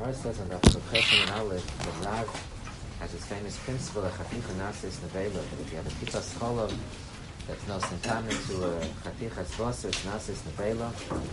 Gemara says on the Chesed and Aleph that Rav has his famous principle of Chaticha Nasis Nevela, that if you have a Tipas Cholov that's no sentana to a Chatichas Bosser, it's Nasis Nevela.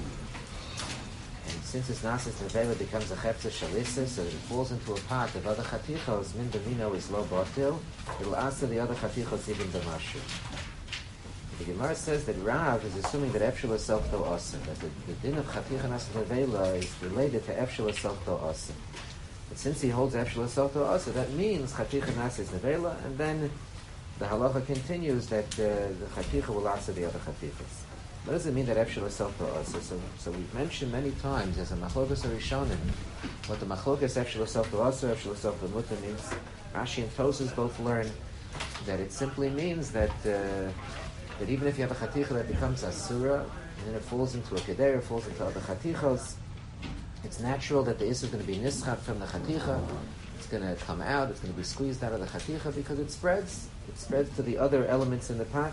And since it's Nasis Nevela becomes a Chepza Shalissa, so that it falls into a pot of other Chatichos, Min Bavino is low botil, it'll answer the other Chatichos even Damashu. The Gemara says that Rav is assuming that Efshel is self-to Asa, that the din of Chaticha Nasis Nevela is related to Efshel is self-to Asa. But since he holds Efshel is self-to Asa, that means Chaticha Nasis Nevela, and then the halacha continues that the Chaticha will answer the other Chatichas. What does it mean that Efshel is self-to Asa? So we've mentioned many times as a Machlokas Rishonim what the Machlokas Efshel is self-to Asa, Efshel is self-to Muta means. Rashi and Tosas both learn that it simply means that even if you have a Chaticha that becomes Asura, and then it falls into a Kedera, it falls into other Chatichas, it's natural that the Issa is going to be Nischat from the Chaticha, it's going to come out, it's going to be squeezed out of the Chaticha because it spreads to the other elements in the pot.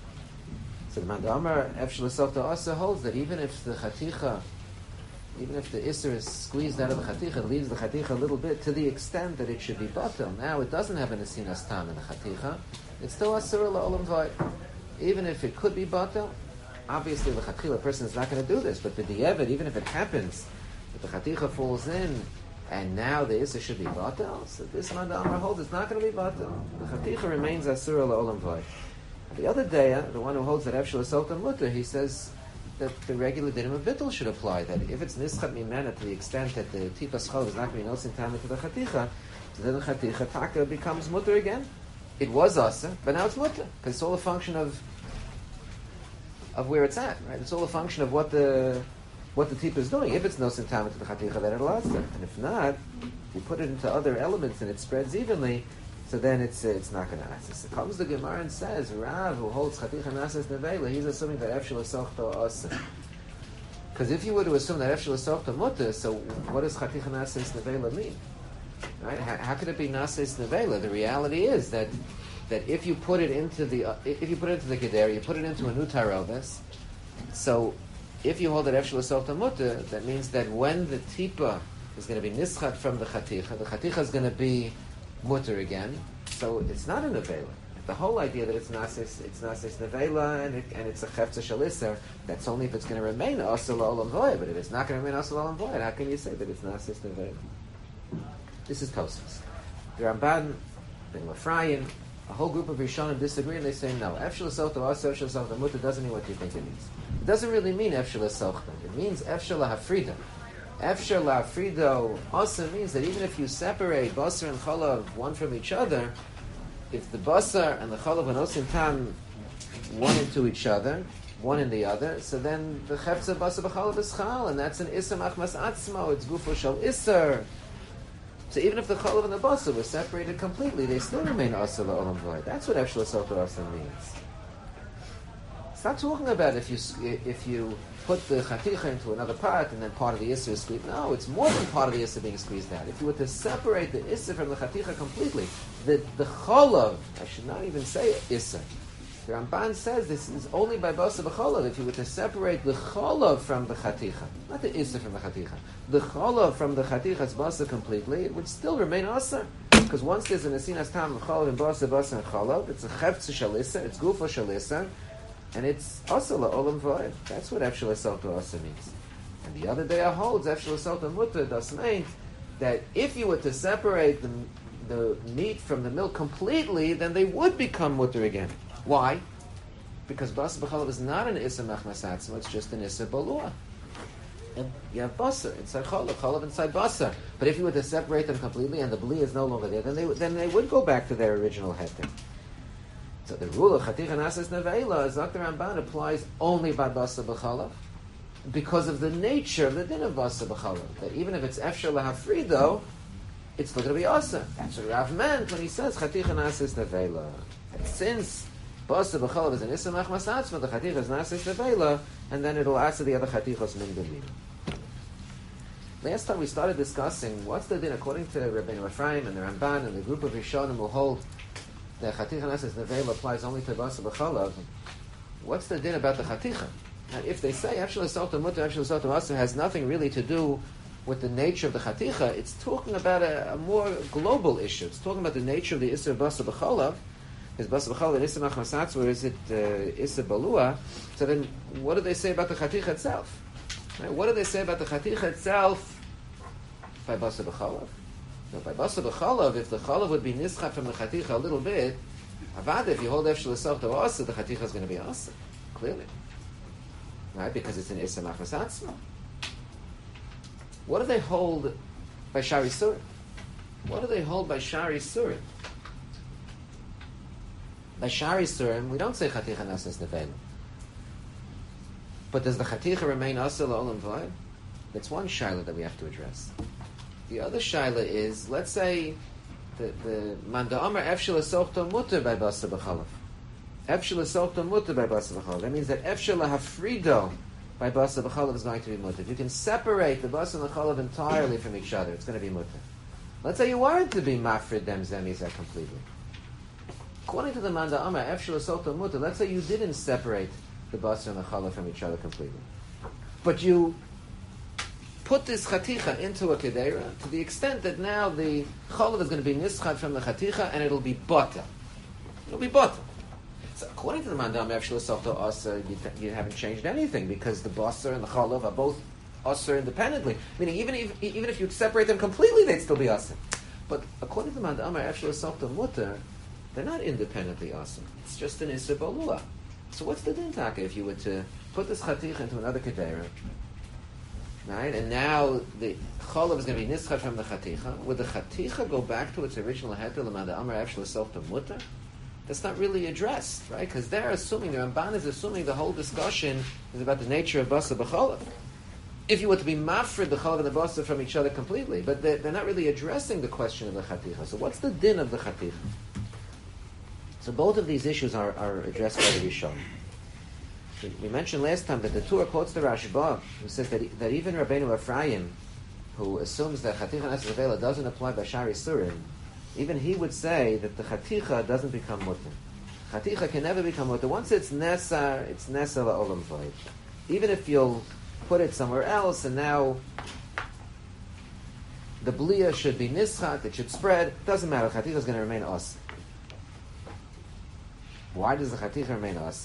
So the Mandamar Efshel Self-to Asa holds that even if the Chaticha, even if the Isser is squeezed out of the Chaticha, it leaves the Chaticha a little bit to the extent that it should be Batel. Now it doesn't have an Asinas Tam in the Chaticha, it's still Asura La'olam Vay. Even if it could be batel, obviously the Chatchila person is not going to do this, but the Di'evet, even if it happens, that the Chaticha falls in, and now the Issa should be batel, so this man the Amar holds it's not going to be batel. The Chaticha remains Asura La'olam Vay. The other day, the one who holds that Efshel is Self-to Muta, he says that the regular dinim of Bittul should apply, that if it's Nischat Mimena to the extent that the Tipas Chol is not going to be nosin time to the Chaticha, so then the Chaticha Taka becomes Muta again. It was Asa, but now it's Muta, because it's all a function of where it's at, right? It's all a function of what the tipa is doing. If it's no sintama to the chaticha, then it'll asa. And if not, you put it into other elements and it spreads evenly, so then it's not going to asa. So comes the Gemara and says, Rav, who holds chaticha nasas nevela, he's assuming that efshel is sochto asa. Because if you were to assume that efshel is sochto muta, so what does chaticha nasas nevela mean? Right? How could it be nasas nevela? The reality is that if you put it into the Gedera, you put it into a new Tarovis. So if you hold it Efshel Self-to Muta, that means that when the Tipa is going to be Nischat from the Chaticha is going to be Mutter again. So it's not a Nevela. The whole idea that it's Nasis Nevela and it's a Chefza Shalisser, that's only if it's going to remain Asal Olam Voy. But if it's not going to remain Asal Olam Voy, how can you say that it's Nasis Nevela? This is Tosfos. The Ramban, Ben Lefrayim, a whole group of Rishonim disagree and they say no. Efshel Self-to Asa, Efshel Self-to Muta doesn't mean what you think it means. It doesn't really mean Efshel Self-to. It means Efshel Hafrida. Efshel Hafrido also means that even if you separate Basar and Chalav one from each other, if the Basar and the Chalav are nosim tam one into each other, one in the other, so then the Chefza Basar B'Chalav is Chal, and that's an Issa Machmas Atzmo, it's Gufo Shal Isser. So even if the chalav and the basar were separated completely, they still remain asa la'olam v'ay. That's what Efshel Self-to Asa means. It's not talking about if you put the chaticha into another pot and then part of the issa is squeezed. No, it's more than part of the issa being squeezed out. If you were to separate the issa from the chaticha completely, the chalav, I should not even say issa. The Ramban says this is only by basar b'chalav. If you were to separate the chalav from the chaticha, not the issa from the chaticha, the chalav from the chaticha's basar completely, it would still remain asa. Because once there's an asinas tam of chalav and basar and chalav, it's a chefza shalissa, it's gufa shalissa, and it's asa la'olam v'ay. That's what Efshel Self-to Asa means. And the other day I holds Efshel Self-to Muta does mean that if you were to separate the meat from the milk completely, then they would become mutter again. Why? Because basar b'chalav is not an issa machmas atzma, it's just an issa balua. And you have basar inside chalav inside basar. But if you were to separate them completely and the bli is no longer there, then they would go back to their original heter. So the rule of chaticha nasas nevela, as Dr. Ramban applies only by basar b'chalav because of the nature of the din of basar b'chalav. That even if it's efshel lahafrido, it's still going to be asa. That's what Rav meant when he says chaticha nasas nevela. And since basar b'chalav is an issa machmas atzma, the chaticha is nasas nevela, and then it'll asa the other chatichos min b'mina. Last time we started discussing what's the din according to Rabbeinu Ephraim and the Ramban and the group of Rishonim who hold that chaticha nasas nevela applies only to basar b'chalav. What's the din about the chaticha? Now, if they say Efshel Self-to Muta, Efshel Self-to Asa has nothing really to do with the nature of the chaticha, it's talking about a more global issue. It's talking about the nature of the Isser Basa B'cholav. Is Basa B'cholav and Isser Machmasatz, or is it Isser Balua? So then, what do they say about the chaticha itself? Right? What do they say about the chaticha itself by Basa B'cholav? No, by Basa B'cholav, if the cholav would be nischat from the chaticha a little bit, avad, if you hold Efshel Esach to Asa, the chaticha is going to be Asa, clearly. Right? Because it's an Isser Machmasatz. What do they hold by Shari Surim? What do they hold by Shari Surim? By Shari Surim, we don't say Chaticha Nasas Nevela. But does the Chaticha remain Asa La'olam V'ayim? That's one shaila that we have to address. The other shaila is, let's say, the Manda Amar Efshel Esochto Mutter by Basa B'chalav. Efshel Esochto Mutter by Basa B'chalav. That means that Efshel Hafrido by Basa B'chalav is going to be mutter. If you can separate the Basa and the Chalav entirely from each other, it's going to be mutter. Let's say you weren't to be mafrid them zemizah completely. According to the Manda Amar, Efshel Esochto Mutter, let's say you didn't separate the Basa and the Chalav from each other completely. But you put this chaticha into a kedera to the extent that now the Chalav is going to be nischad from the chaticha and it'll be bata. It'll be bata. So according to the Mandam Efshel Esochto Asa, you haven't changed anything because the Basar and the Chalav are both Asa independently. Meaning even if you separate them completely, they'd still be Asa. But according to the Mandam Efshel Esochto Mutter, they're not independently Asa. It's just an Isser Balua. So what's the din taka if you were to put this chaticha into another kedera, right? And now the Chalav is going to be nischad from the chaticha. Would the chaticha go back to its original heter, the Mandam Efshel Esochto Mutter? That's not really addressed, right? Because they're assuming, the Ramban is assuming the whole discussion is about the nature of Basa B'cholav. If you were to be mafrid the Cholav and the Basa from each other completely, but they're not really addressing the question of the Chaticha. So what's the din of the Chaticha? So both of these issues are addressed by the Rishon. We mentioned last time that the Torah quotes the Rashba, who says that even Rabbeinu Ephraim, who assumes that Chaticha Nesach Nevela doesn't apply by Shari Surim, even he would say that the chaticha doesn't become mutter. Chaticha can never become mutter. Once it's nesar la'olam v'ayim. Even if you'll put it somewhere else, and now the bliya should be nischat, it should spread, doesn't matter. Chaticha is going to remain us. Why does the chaticha remain us?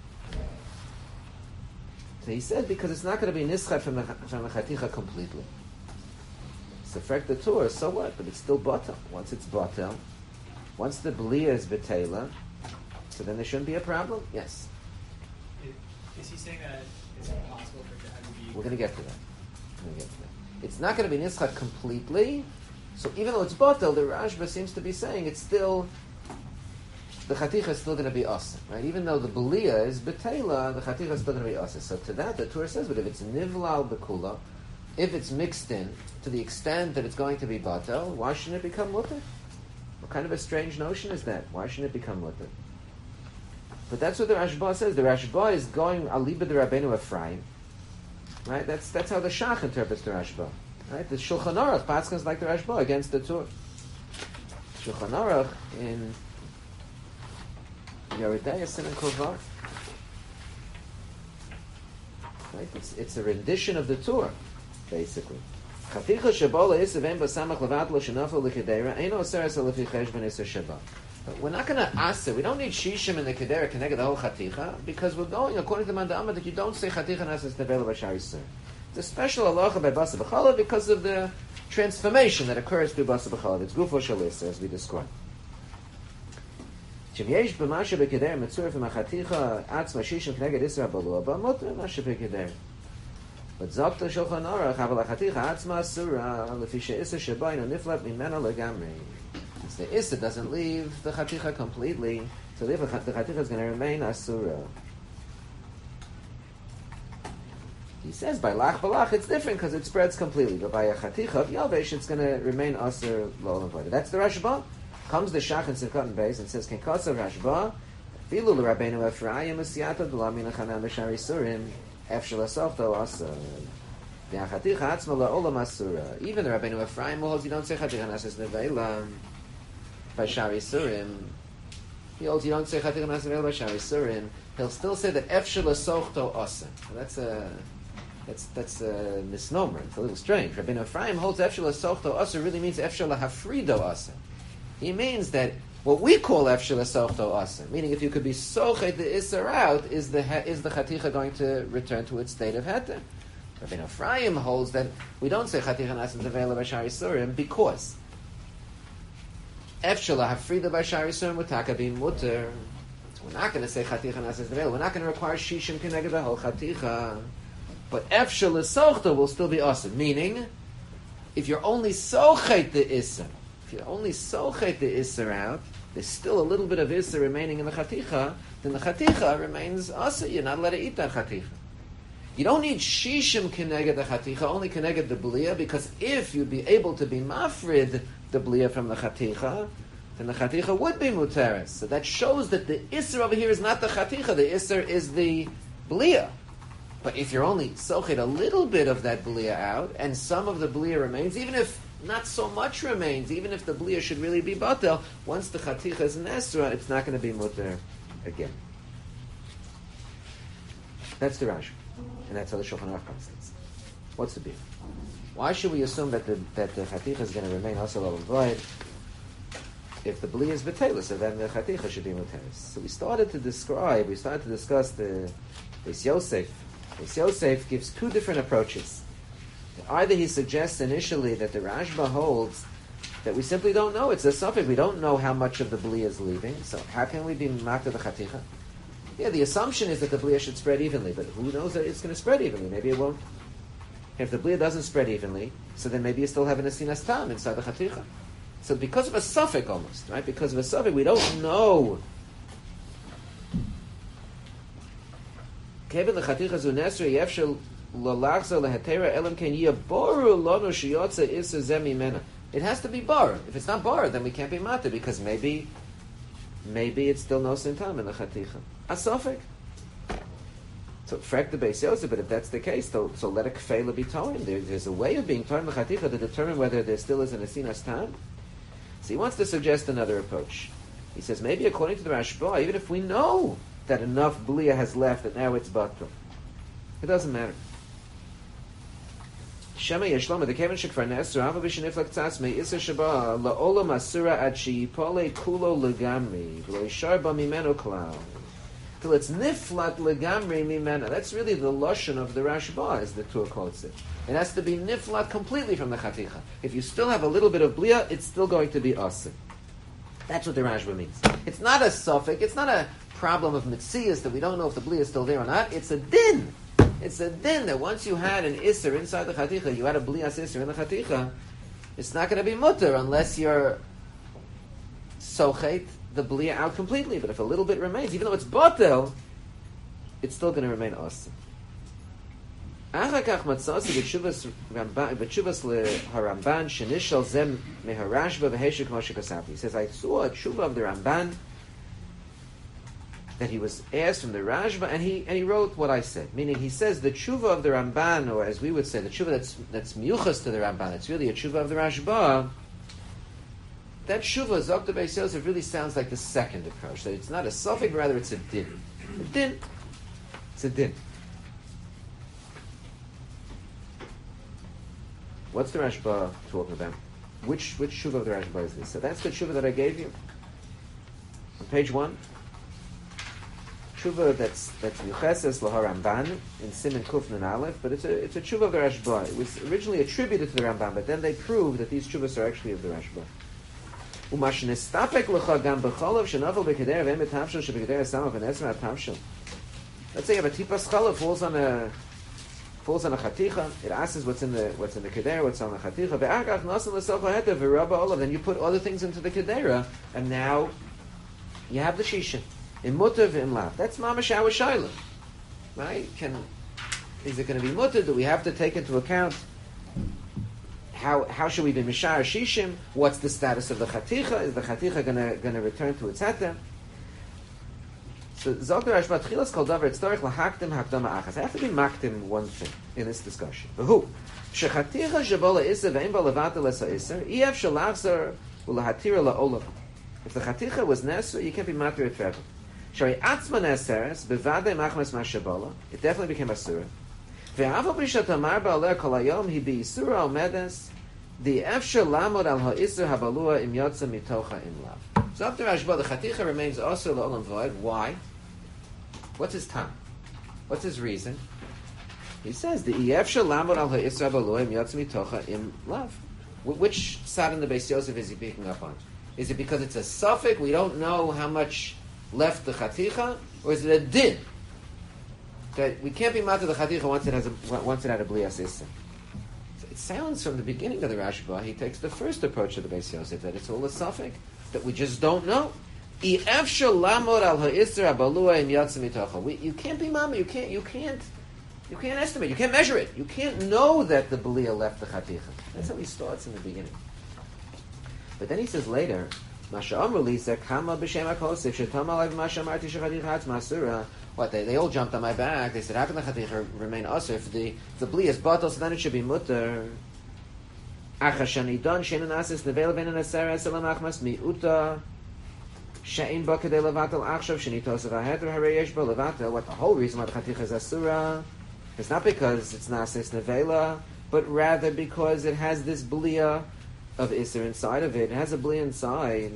So he said because it's not going to be nischat from the chaticha completely. Affect the Torah, so what? But it's still batel. Once it's batel, once the bliya is betela, so then there shouldn't be a problem. Yes. Is he saying that it's impossible for it to be? We're going to get to that. It's not going to be nischad completely. So even though it's batel, the Rashba seems to be saying it's still the chaticha is still going to be asa, right? Even though the bliya is betela, the chaticha is still going to be asa. So to that, the Torah says, but if it's nivlal bekula, if it's mixed in to the extent that it's going to be batel, why shouldn't it become mutter? What kind of a strange notion is that? Why shouldn't it become mutter? But that's what the Rashba says. The Rashba is going aliba de Rabbeinu Ephraim, right? That's how the Shach interprets the Rashba, right? The Shulchan Aruch paskins like the Rashba against the Torah. Shulchan Aruch in Yeridei Sin and Kovar, right? It's a rendition of the Torah. Basically, chaticha shabola isavem basamach levat lo shenafel lekedera eino aseres alefi cheshbon iser shabbat. But we're not going to ask it. We don't need shishim in the kedera connected the whole chaticha because we're going according to Manda Amar that you don't say chaticha nasas nevela b'shari sur. It's a special halacha by Basa B'cholav because of the transformation that occurs through Basa B'cholav. It's gufo shalis as we described. Shivyesh b'masha b'kedera mitzur from achaticha atzma shishim connected iser abalua b'mutter masha b'kedera. But Zakta Shulchan Aruch Havel Chaticha Atzma Asura Lefisha Issa Shabayna Niflat Mimena Legamri. Since the Issa doesn't leave the Chaticha completely, so therefore the Chaticha is going to remain Asura. He says by Lach Balach it's different because it spreads completely, but by a Chaticha of Yavesh it's going to remain Asur Lo'olam V'ayim. That's the Rashba. Comes the Shach and Simchat and Beis and says Kenkasa Rashba Filu L'Rabbeinu Ephraim Asiyata D'Lamina Chanan B'Shari Surim. Efshel Esochto Asa. The Chaticha Atzma La'olam Asura. Even the Rabbeinu Ephraim holds you don't say Chaticha Nasas Nevela by Shari Surim. He holds you don't say Chaticha Nasas Nevela by Shari Surim. He'll still say that Efshel Esochto Asa. That's a That's a misnomer. It's a little strange. Rabbeinu Ephraim holds Efshel Sochto Aser really means Efshel Hafrido Aser. He means that what we call Efshel Sochto Aser, meaning if you could be sochet the Isser out, is the Chaticha going to return to its state of Heter? Rabbeinu Ephraim holds that we don't say Chaticha Nasan Zavela Bashar Yisurim because Efshel Hafrido Bashar Yisurim Mutaka Bin Mutter. We're not going to say Chaticha Nasan Zavela. We're not going to require Shishim Keneged the whole Chaticha. But Efshel Sochto will still be awesome. Meaning, if you're only sochet the Isser, out, there's still a little bit of Isser remaining in the Chaticha, then the Chaticha remains awesome. You're not allowed to eat that Chaticha. You don't need Shishim Keneged the Chaticha, only Keneged the Blia, because if you'd be able to be Mafrid the Blia from the Chaticha, then the Chaticha would be Muteres. So that shows that the Isser over here is not the Chaticha, the Isser is the Blia. But if you're only sochet a little bit of that blia out, and some of the blia remains, even if not so much remains, even if the blia should really be batel, once the chaticha is an esra, it's not going to be mutter again. That's the Rashi, and that's how the Shulchan Aruch translates. What's the beef? Why should we assume that the chaticha is going to remain asal al void if the blia is betelus? So then the chaticha should be muteris. So we started to discuss the Beis Yosef. Beis Yosef gives two different approaches. Either he suggests initially that the Rashba holds that we simply don't know. It's a suffix. We don't know how much of the blia is leaving. So how can we be makta the chaticha? Yeah, the assumption is that the blia should spread evenly, but who knows that it's going to spread evenly? Maybe it won't. If the blia doesn't spread evenly, so then maybe you still have an asinas tam inside the chaticha. So because of a suffix almost, right? Because of a suffix, we don't know. It has to be bar. If it's not bar, then we can't be mata, because maybe it's still no sin time in the chaticha. Asofik. So frek the Beis Yosef, but if that's the case, so let a kfeila be toim. There's a way of being toim the chaticha to determine whether there still is an asinas time. So he wants to suggest another approach. He says maybe according to the Rashba, even if we know that enough blia has left that now it's batel, it doesn't matter. Shema yeshloma the kevin shekvar neser ava b'sheniflek tzas me iser shaba la'olam asura ad sheyipole kulo legamri v'lo yishar ba mimeno klal till it's niflat legamri mimena. That's really the lashon of the Rashba, as the Tur quotes it. It has to be niflat completely from the chaticha. If you still have a little bit of blia, it's still going to be asir. That's what the Rashba means. It's not a suffix. It's not a problem of mitzias that we don't know if the blia is still there or not. It's a din. It's a din that once you had an isser inside the chaticha, you had a blias isser in the chaticha, it's not going to be mutter unless you're sochet the blia out completely. But if a little bit remains, even though it's batel, it's still going to remain asr. Achakach matzasi b'tshuvas leHaramban shenishal zem meharashba v'heshik Moshe Kasapi. He says, I saw a tshuva of the Ramban that he was asked from the Rashba, and he wrote what I said. Meaning, he says the tshuva of the Ramban, or as we would say, the tshuva that's miyuchas to the Ramban, it's really a tshuva of the Rashba. That tshuva, Zok the Beis Yosef, really sounds like the second approach. That it's not a suffix, but rather it's a din. A din. It's a din. What's the Rashba talking about? Which tshuva of the Rashba is this? So that's the tshuva that I gave you on page 1. Tshuva that's Yucheses LaHaramban in Siman Kuf Nun Aleph, but it's a tshuva of the Rashba. It was originally attributed to the Ramban, but then they proved that these tshuvas are actually of the Rashba. Let's say you have a tipas challah falls on a chaticha. It asks what's in the kedera, what's on the chaticha. Then you put other things into the kedera, and now you have the shisha. In mutter v'im lav. That's mamash our shayla. Right? Is it going to be mutter? Do we have to take into account how should we be mishar shishim? What's the status of the chaticha? Is the chaticha going to return to its heter? So Zok Rashba Tchilas Kol Davar Tzorich Lahaktim Hakdama Achas. I have to be maktim one thing in this discussion. Who? Shechaticha Shabola Issa Ve'im Balavata Lesa Issa Iev Shalachzar Ulahatira LaOlam. If the chaticha was nesra, you can't be matir it forever. Shari atzma neseres bevadei machmas mashabola. It definitely became asura. Ve'av b'rishat amar ba'aleh kol hayom hi b'yisura omedes the efshar lamod al ha'isur habalua im yotza mitocha im lav. So after Rashba, the chaticha remains also l'olam void. Why? What's his time? What's his reason? He says the efshar lamod al ha'isur habalua im yotza mitocha im lav. Which side in the Beis Yosef is he picking up on? Is it because it's a suffix, we don't know how much left the chaticha, or is it a din that we can't be matter the chaticha once it had a blias issa? So it sounds from the beginning of the Rashba, he takes the first approach of the Beis Yosef that it's all a suffix that we just don't know. You can't be mama. You can't estimate. You can't measure it. You can't know that the belia left the chaticha. That's how he starts in the beginning. But then he says later, Masha Amruli Kama b'shem hakosif shetam alav Masha Marti shechaticha masura. What they all jumped on my back. They said, how can the chaticha remain asur if the belia is batal? So then it should be mutter. Achashani don shenan asis nevel ben anasara selam achmas miuta. Shein ba kedei levatel achshav shenitos avaheter hareyesh ba levatel. What the whole reason why the chaticha is asura? It's not because it's nasis nevela, but rather because it has this belia of Isser inside of it. It has a bli inside.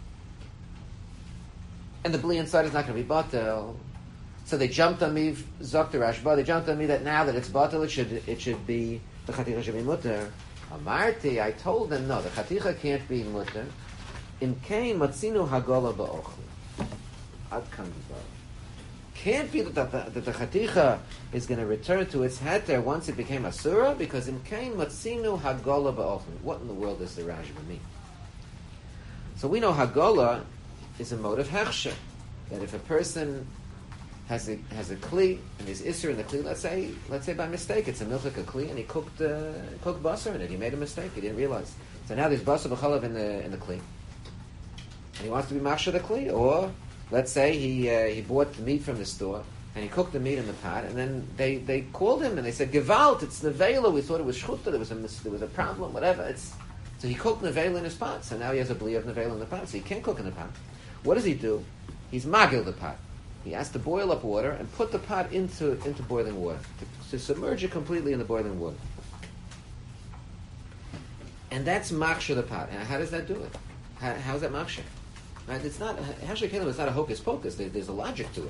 And the bli inside is not going to be batel. So they jumped on me, Zok to Rashba, they jumped on me that now that it's batel, it should be, the chaticha should be mutter. Amarti, I told them, no, the chaticha can't be mutter. In Kain, matzinu hagola ba'ochli. Ad kan can't be that the chaticha is going to return to its heter once it became asura, because in Kain matzinu hagola ba'ochli. What in the world does the Rashba mean? So we know hagola is a mode of hechsher, that if a person has a kli and there's isser in the kli, let's say by mistake it's a milchik kli and he cooked basar in it. He made a mistake. He didn't realize. So now there's basar b'chalav in the kli, and he wants to be machshir the kli, or let's say he bought the meat from the store and he cooked the meat in the pot, and then they called him and they said Gewalt, it's nevela. We thought it was shchuta. There was a problem. Whatever. So he cooked nevela in his pot. So now he has a bli of nevela in the pot. So he can't cook in the pot. What does he do? He's magil the pot. He has to boil up water and put the pot into boiling water to submerge it completely in the boiling water. And that's machshir the pot. And how does that do it? How's that machshir? Right? It's not hashir kelim. It's not a hocus pocus. There's a logic to it.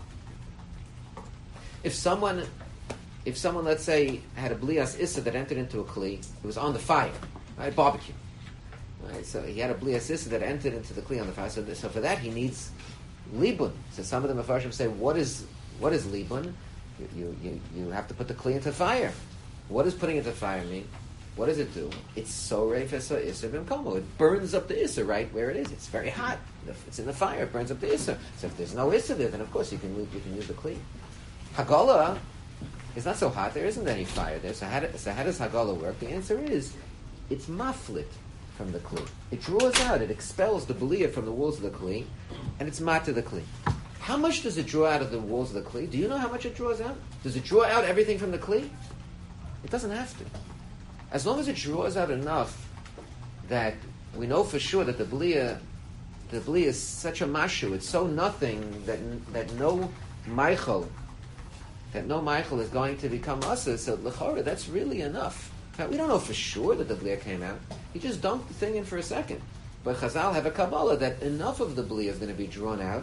If someone, let's say, had a blias issa that entered into a kli, it was on the fire, right? Barbecue, right? So he had a blias issa that entered into the kli on the fire. So for that he needs libun. So some of the mafarshim say, what is libun? You have to put the kli into fire. What does putting it into fire mean? What does it do? It's sorei fesa isser b'mkomo. It burns up the isser right where it is. It's very hot. It's in the fire. It burns up the isser. So if there's no isser there, then of course you can use the kli. Hagala is not so hot. There isn't any fire there. So how does Hagala work? The answer is it's maflit from the kli. It draws out. It expels the belia from the walls of the kli, and it's mat to the kli. How much does it draw out of the walls of the kli? Do you know how much it draws out? Does it draw out everything from the kli? It doesn't have to. As long as it draws out enough that we know for sure that the belia is such a mashu, it's so nothing that no meichel is going to become asa. So l'chora, that's really enough. Now, we don't know for sure that the belia came out. He just dumped the thing in for a second. But Chazal have a kabbalah that enough of the belia is going to be drawn out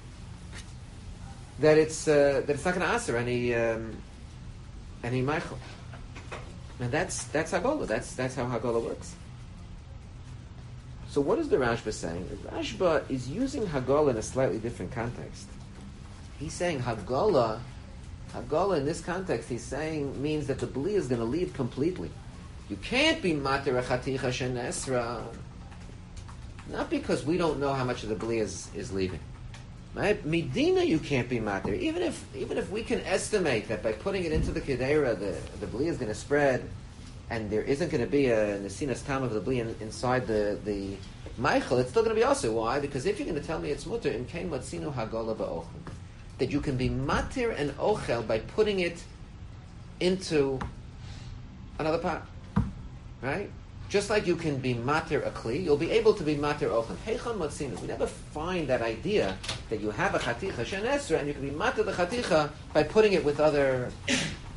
that it's not going to answer any meichel. And that's Hagala. That's how Hagala works. So what is the Rashba saying? The Rashba is using Hagala in a slightly different context. He's saying Hagala in this context, he's saying means that the bli is going to leave completely. You can't be mater chaticha shenesra, not because we don't know how much of the bli is leaving. Right? Medina, you can't be mater. Even if we can estimate that by putting it into the kedera, the bli is going to spread, and there isn't going to be a nesinas tam of the bli inside the meichel, it's still going to be also. Why? Because if you're going to tell me it's mutter in kain matzinu hagola ba'ochel, that you can be matir and ochel by putting it into another pot, right? Just like you can be matir a kli, you'll be able to be matir ochel. Heichon matzinu. We never find that idea that you have a chaticha shenesra and you can be matir the chaticha by putting it with other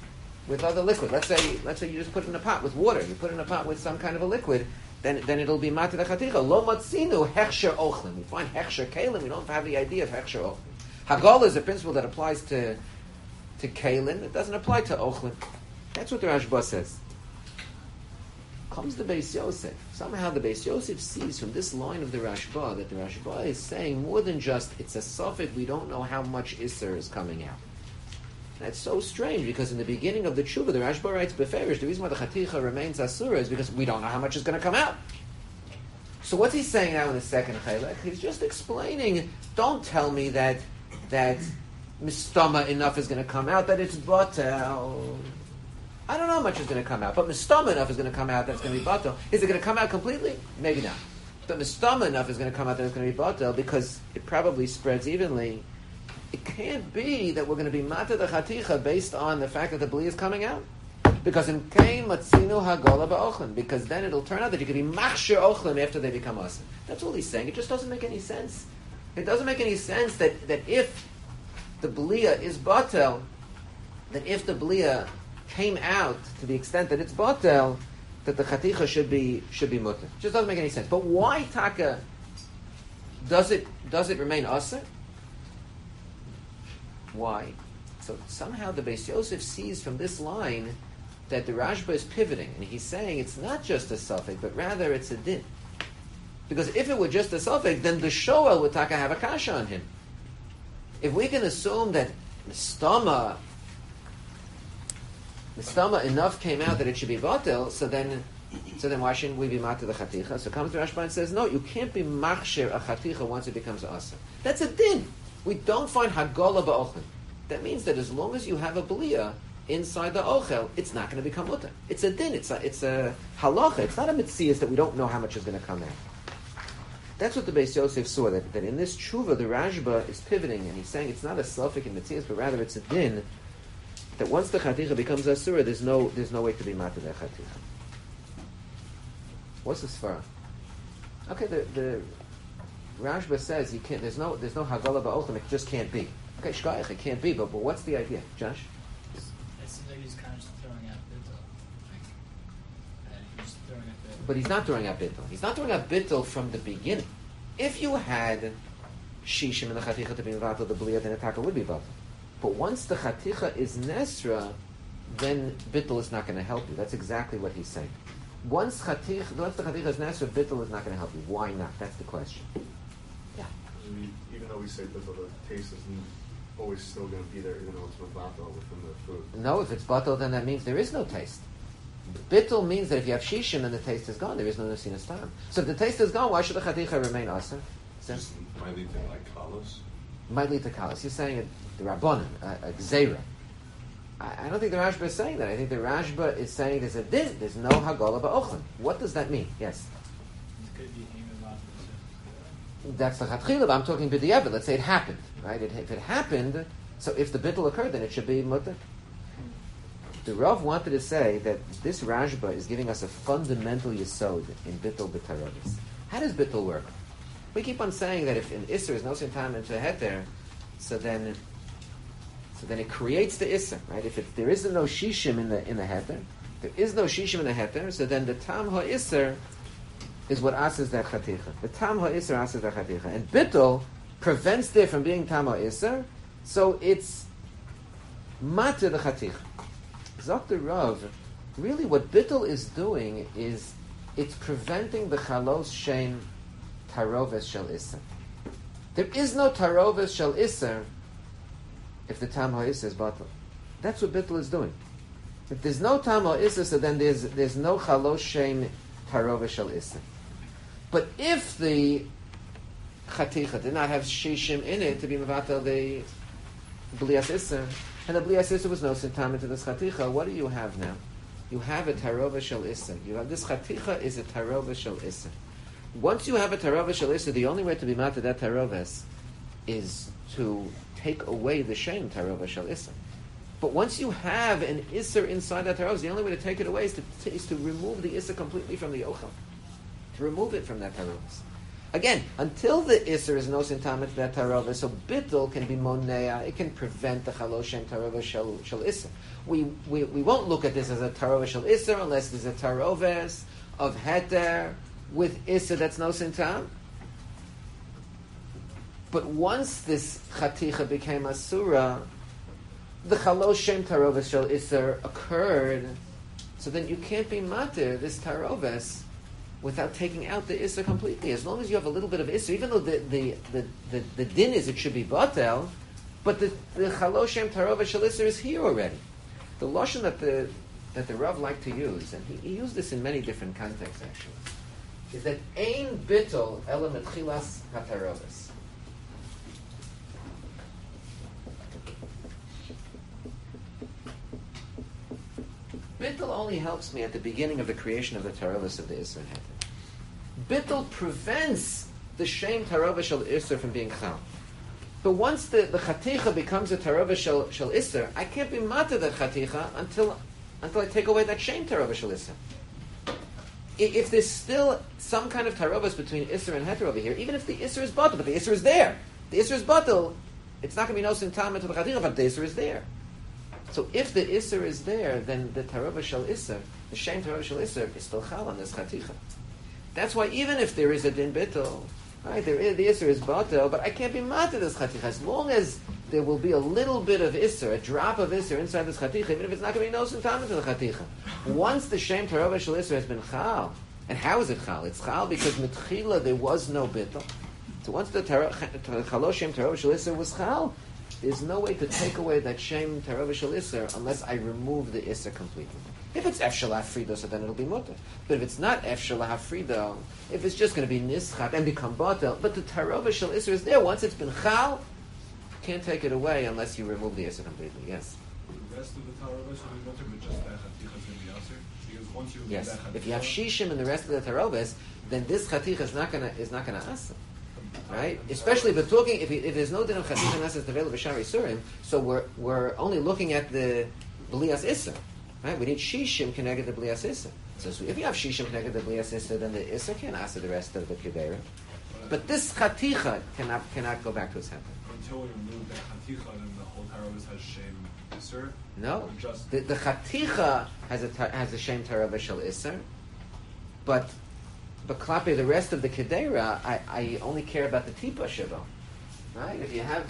with other liquid. Let's say you just put it in a pot with water. You put it in a pot with some kind of a liquid, then it'll be matir chaticha. Lo matzinu hechsher ochlim. We find hechsher kalim. We don't have the idea of hechsher ochlim. Hagol is a principle that applies to kalim. It doesn't apply to ochlim. That's what the Rashba says. Comes the Beis Yosef. Somehow the Beis Yosef sees from this line of the Rashba that the Rashba is saying more than just it's a suffix. We don't know how much Isser is coming out. That's so strange because in the beginning of the tshuva, the Rashba writes beferish. The reason why the chaticha remains asura is because we don't know how much is going to come out. So what's he saying now in the second chelek? He's just explaining. Don't tell me that mistama enough is going to come out that it's batel. I don't know how much is going to come out, but mistama enough is going to come out that's going to be batel. Is it going to come out completely? Maybe not. But mistama enough is going to come out that it's going to be batel because it probably spreads evenly. It can't be that we're going to be mata the chaticha based on the fact that the bli is coming out. Because in kain matzinu hagola ba'ochlim. Because then it'll turn out that you can be machshir ochlim after they become asim. That's all he's saying. It just doesn't make any sense. It doesn't make any sense that if the blia is batel, that if the blia came out to the extent that it's batel, that the chaticha should be mutter. It just doesn't make any sense. But why taka does it remain aser? Why? So somehow the Beis Yosef sees from this line that the Rashba is pivoting, and he's saying it's not just a suffix, but rather it's a din. Because if it were just a suffix, then the Shoel would taka have a kasha on him. If we can assume that the stama enough came out that it should be batel, so then why shouldn't we be mata the chaticha? So comes the Rashba and says, no, you can't be machshir a chaticha once it becomes asa. That's a din. We don't find hagola ba'ochel. That means that as long as you have a blia inside the ochel, it's not going to become mutter. It's a din. It's a halacha. It's not a mitzias that we don't know how much is going to come out. That's what the Beis Yosef saw, that in this tshuva, the Rashba is pivoting, and he's saying it's not a suffix in mitzias, but rather it's a din, that once the chaticha becomes asura, there's no way to be mata the chaticha. What's the svara? Okay, the Rashba says you can't. There's no hagala ba'ochlim. It just can't be. Okay, shkayach, it can't be. But what's the idea, Josh? It seems like he's kind of just throwing out bittul. He's throwing out bittul. But he's not throwing out bittul. He's not throwing out bittul from the beginning. If you had shishim in the chaticha to be vatal, the blia, then ataka would be vatal. But once the chaticha is nesra, then bittul is not going to help you. That's exactly what he's saying. Once the chaticha is nesra, bittul is not going to help you. Why not? That's the question. Yeah. Even though we say bittul, the taste isn't always still going to be there, even though it's mevatel within the food. No, if it's batel, then that means there is no taste. Bittul means that if you have shishim and the taste is gone, there is no nesinas time. So if the taste is gone, why should the chaticha remain aser? Just might lead to like kalos. Might lead to kalos. You're saying the rabbanon, a gzeira. I don't think the Rashba is saying that. I think the Rashba is saying there's no hagola ba'ochlim. What does that mean? Yes. That's the chatchila. I'm talking b'diavad. Let's say it happened, right? If it happened, so if the bittul occurred, then it should be mutter. The Rav wanted to say that this Rashba is giving us a fundamental yesod in bittul b'tarovis. How does bittul work? We keep on saying that if in Isser is no sin time into a heter, so then it creates the Isser, right? If there is no shishim in the heter, there is no shishim in the heter, so then the tam ha-Isser is what asks that chaticha. The tam ha-Isser asks that chaticha. And bittul prevents it from being tam ha-Isser, so it's matir the chaticha. Dr. Rav, really what bittul is doing is it's preventing the chalos shein taroves shel Isser. There is no taroves shel Isser if the tam ha-Isser is batal. That's what bittul is doing. If there's no tam ha-Isser, so then there's no chalos shein taroves shel Isser. But if the chaticha did not have shishim in it to be mevatel the blias Isser, and the blias Isser was no sin tam into this chaticha, what do you have now? You have a taroves shel Isser. You have this chaticha is a taroves shel Isser. Once you have a taroves shel Isser, the only way to be matter that taroves is to take away the shame taroves shel Isser. But once you have an Isser inside that taroves, the only way to take it away is to remove the Isser completely from the ochel. To remove it from that taroves. Again, until the Isser is no sintamet that tarova, so bittul can be monea, it can prevent the Chaloshem tarova shel Isser. We won't look at this as a tarova shel Isser unless there's a taroves of heter with Isser that's no sintam. But once this chaticha became asura, the Chaloshem taroves shel Isser occurred, so then you can't be matir this taroves without taking out the Isser completely. As long as you have a little bit of Isser, even though the din is it should be batel, but the Chaloshem Tarova Shel Isser is here already. The Lashon that the Rav liked to use, and he used this in many different contexts actually, is that Ein Bittul Elam Chilas HaTarovas. Bittul only helps me at the beginning of the creation of the tarovas of the Isser and Heter. Bittul prevents the shem tarovah shel Isser from being chal. But once the chaticha becomes a tarovah shel Isser, I can't be mata that chaticha until I take away that shem tarovah shel Isser. If there's still some kind of tarovas between Isser and Heter over here, even if the Isser is batel, but the Isser is there, the Isser is batel, it's not going to be no sintam until the chaticha, but the Isser is there. So if the Isser is there, then the Tarova Shel Isser, the Shem Tarova Shel Isser, is still Chal on this Chaticha. That's why even if there is a Din Bittul, right, the Isser is Batel, but I can't be Mata this Chaticha. As long as there will be a little bit of Isser, a drop of Isser inside this Chaticha, even if it's not going to be no Sintam into the Chaticha. Once the Shem Tarova Shel Isser has been Chal, and how is it Chal? It's Chal because Mitchila there was no Bittul. So once the Chalo Shem Tarova Shel Isser was Chal, there's no way to take away that Shem Tarova Shel Isser unless I remove the Isser completely. If it's Efshel Hafrido, so then it'll be Mutter. But if it's not Efshel Hafrido, if it's just going to be Nischat and become Batel, but the Tarova Shel Isser is there. Once it's been Chal, you can't take it away unless you remove the Isser completely. Yes? The rest of the Tarova should be Mutter, but just that Chaticha is in the Yasser? Because once you Yes. that If you have Shishim and the rest of the Tarovas, then this Chaticha is not going to Asa. Right, especially if talking if there's no din of chaticha nasas develop b'shari surim, so we're only looking at the blias issa, right? We need shishim connected to blias issa. So if you have shishim connected to blias issa, then the issa can asa the rest of the kedera. But this chaticha cannot go back to its heter. Until we remove that Chaticha, then the whole Tarovas has Shem Isser? No, Just the chaticha has a shem tarava shel isser, but klape the rest of the kedera, I only care about the tipa shiva, right? If you have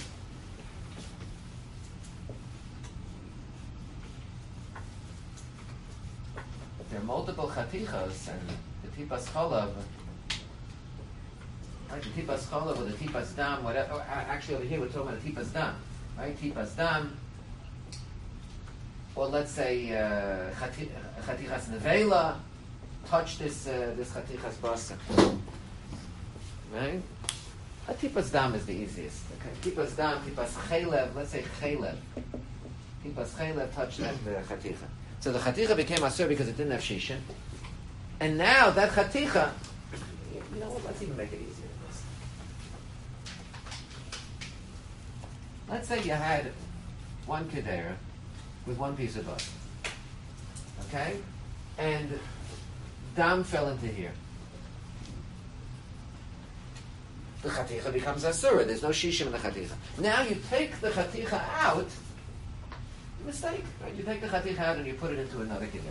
there are multiple chatichas and the tipas cholav, right? The tipas cholav or the tipas dam, whatever. Actually, over here we're talking about the tipas dam, right? Tipas dam, or let's say chatichas nevela. Touch this chatichas basa, right? A tipas dam is the easiest. Okay, tipas dam, tipas chaylev. Let's say chaylev. Tipas chaylev touch that chaticha. So the chaticha became asur because it didn't have shishin, and now that chaticha. You know what? Let's even make it easier than this. Let's say you had one kedera with one piece of basa, okay, and dam fell into here. The chaticha becomes asura. There's no shishim in the chaticha. Now you take the chaticha out. Mistake, right? You take the chaticha out and you put it into another kedei.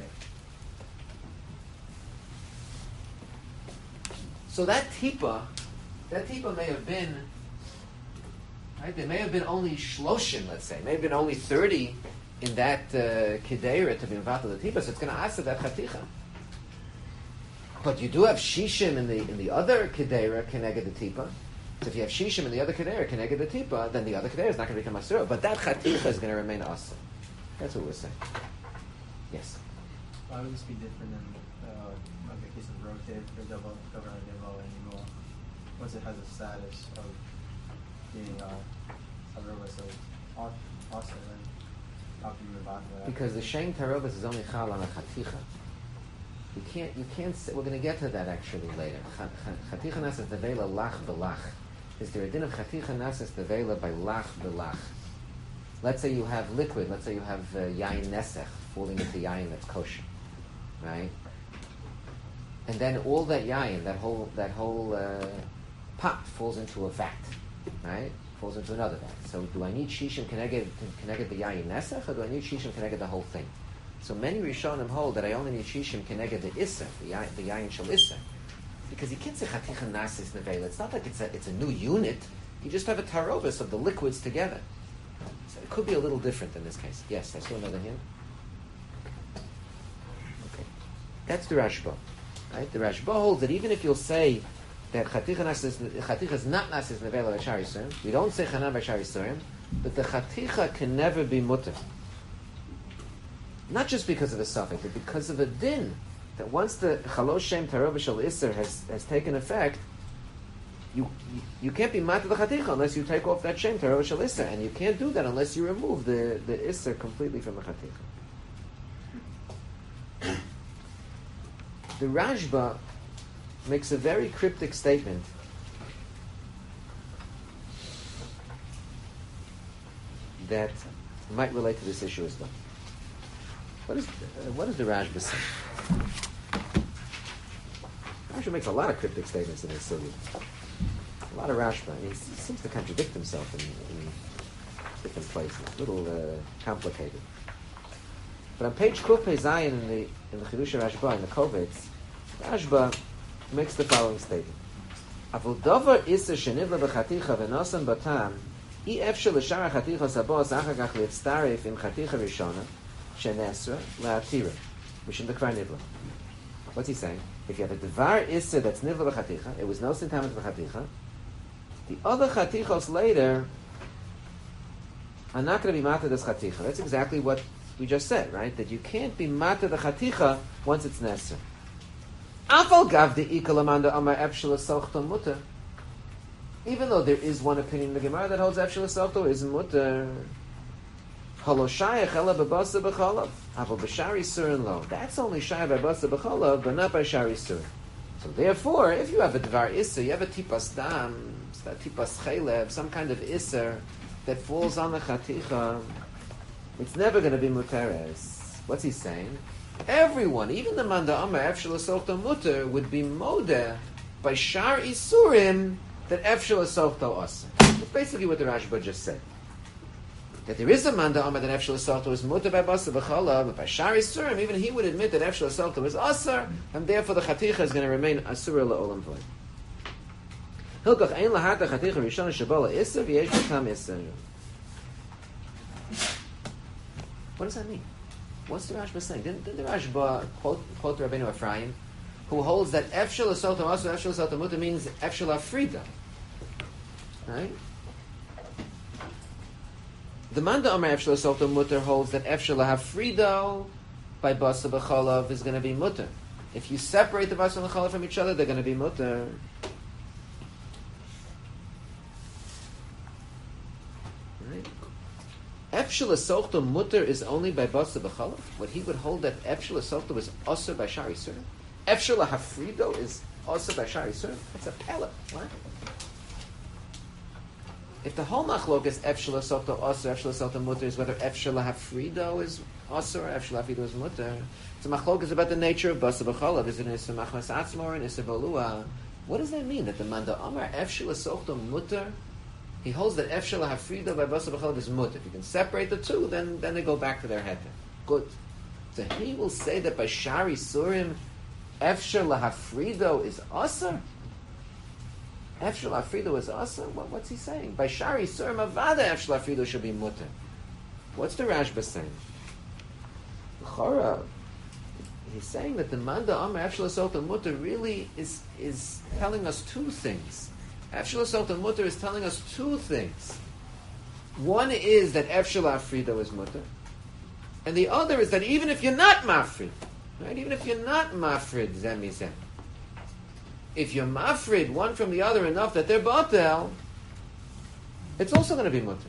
So that tipa may have been, right? There may have been only shloshim, let's say. May have been only 30 in that kedeira to be involved with the tipa. So it's going to asa that chaticha. But you do have shishim in the other kedera keneged the tipa. So if you have shishim in the other kedera keneged the tipa, then the other kedera is not going to become asura. But that chaticha is going to remain asura. That's what we're saying. Yes. Why would this be different than like the case of rotate or double governor level anymore? Once it has a status of being a robot, so also then how can you move on to that? Because the shem tarovas is only chal on a chaticha. You can't say, we're going to get to that actually later. Chaticha nasas devela lach belach. Is there a din of chaticha nasas devela by lach belach? Let's say you have liquid. Let's say you have yain nesech falling into yain that's kosher, right? And then all that yain, that whole pot falls into a vat, right? Falls into another vat. So do I need shishim connected the yayin nesach, or do I need shishim connected the whole thing? So many Rishonim hold that I only need shishim connected the isser, the yayin shel isser, because you can't say chaticha nasis nevela. It's not like it's a new unit. You just have a tarobus of the liquids together. So it could be a little different in this case. Yes, I saw another hand. Okay, that's the Rashba. Right? The Rashba holds that even if you'll say that chaticha is not nasis nevela by shari surim, we don't say chanan by shari surim, but the chaticha can never be mutter. Not just because of a suffix, but because of a din. That once the chalosh shem tarobah shel iser has taken effect, you can't be mat the chaticha unless you take off that shem tarobah shel iser, and you can't do that unless you remove the iser completely from the chaticha. The Rashba makes a very cryptic statement that might relate to this issue as well. What does the Rashba say? Rashba makes a lot of cryptic statements in this sugya. A lot of Rashba. I mean, he seems to contradict himself in different places. A little complicated. But on page Kuf Pei Zayin in the Chidush Rashba, in the Kovetz, Rashba makes the following statement. Avol davar iser shenivla b'chaticha v'nosan batam, I efshel l'shar ha'chaticha sabos achar kach litztaref im chaticha rishona, shenesra la'atira, mishum dekvar nivla. What's he saying? If you have a devar iser that's nivla b'chaticha, it was no sintamet b'chaticha, the other chatichos later are not going to be mata des chaticha. That's exactly what we just said, right? That you can't be mata the chaticha once it's nesra. Afal gav de ikalamanda amar efshel sochton mutter. Even though there is one opinion in the Gemara that holds efshel sochton is mutter. Haloshayach ela bebasa b'cholav. Aval b'shari surin lo. That's only shay by basa b'cholav, but not by shari surin. So therefore, if you have a dvar iser, you have a tipas dam, that tipas chaylev, some kind of iser that falls on the chaticha, it's never going to be muteres. What's he saying? Everyone, even the Manda Amar Efshel Sochto Mutter, would be modeh by Shar Isurim that Efshel Sochto Aser. That's basically what the Rashba just said. That there is a Manda Amar that Efshel Sochto is Mutter by Basa B'chala, but by Shar Isurim, even he would admit that Efshel Sochto is Aser, and therefore the Chaticha is going to remain Asura La'olam V'lay. Hilkach Ein Lahata Chaticha Rishon Shabala Iser V'yesh B'tam Iser. What does that mean? What's the Rashba saying? Didn't the Rashba quote Rabbeinu Ephraim, who holds that Efshel Asota also Efshel Asota Mutter means Efshel Afrida, right? The Manda Amar Efshel Asota Mutter holds that Efshel Afrida by Basa B'cholav is going to be Mutter. If you separate the Basa B'cholav from each other, they're going to be Mutter. Efshel Sochto Mutter is only by Basa B'chalav. What he would hold that Efshel Sochto is Aser by Shari Surim. Efshel Hafrido is Aser by Shari Surim. That's a pellet. What? If the whole machlok is Efshel Sochto Aser, Efshel Sochto Mutter is whether Efshel Hafrido is Aser or Efshel Hafrido is Mutter. So machlok is about the nature of Basa B'chalav. Is it Issa Machmas Atzmo or Issa Balua? What does that mean? That the Manda Amar Efshel Sochto Mutter, he holds that Efshel Hafrida by Basa B'chalav is mutter. If you can separate the two, then they go back to their heter. Good. So he will say that by Shari Surim, Efshel Hafrido is Aser? Efshel Hafrido is Aser? What's he saying? By Shari Surim, Avada Efshel Hafrido should be mutter. What's the Rashba saying? Chora. He's saying that the Manda Amar Efshel Asota Mutter really is telling us two things. Efshel Asota Mutter is telling us two things. One is that Efshel Afrido is Mutter, and the other is that even if you're not Mafrid, right? Even if you're not Mafrid, Zemizem, if you're Mafrid one from the other enough that they're Batel, it's also going to be Mutter.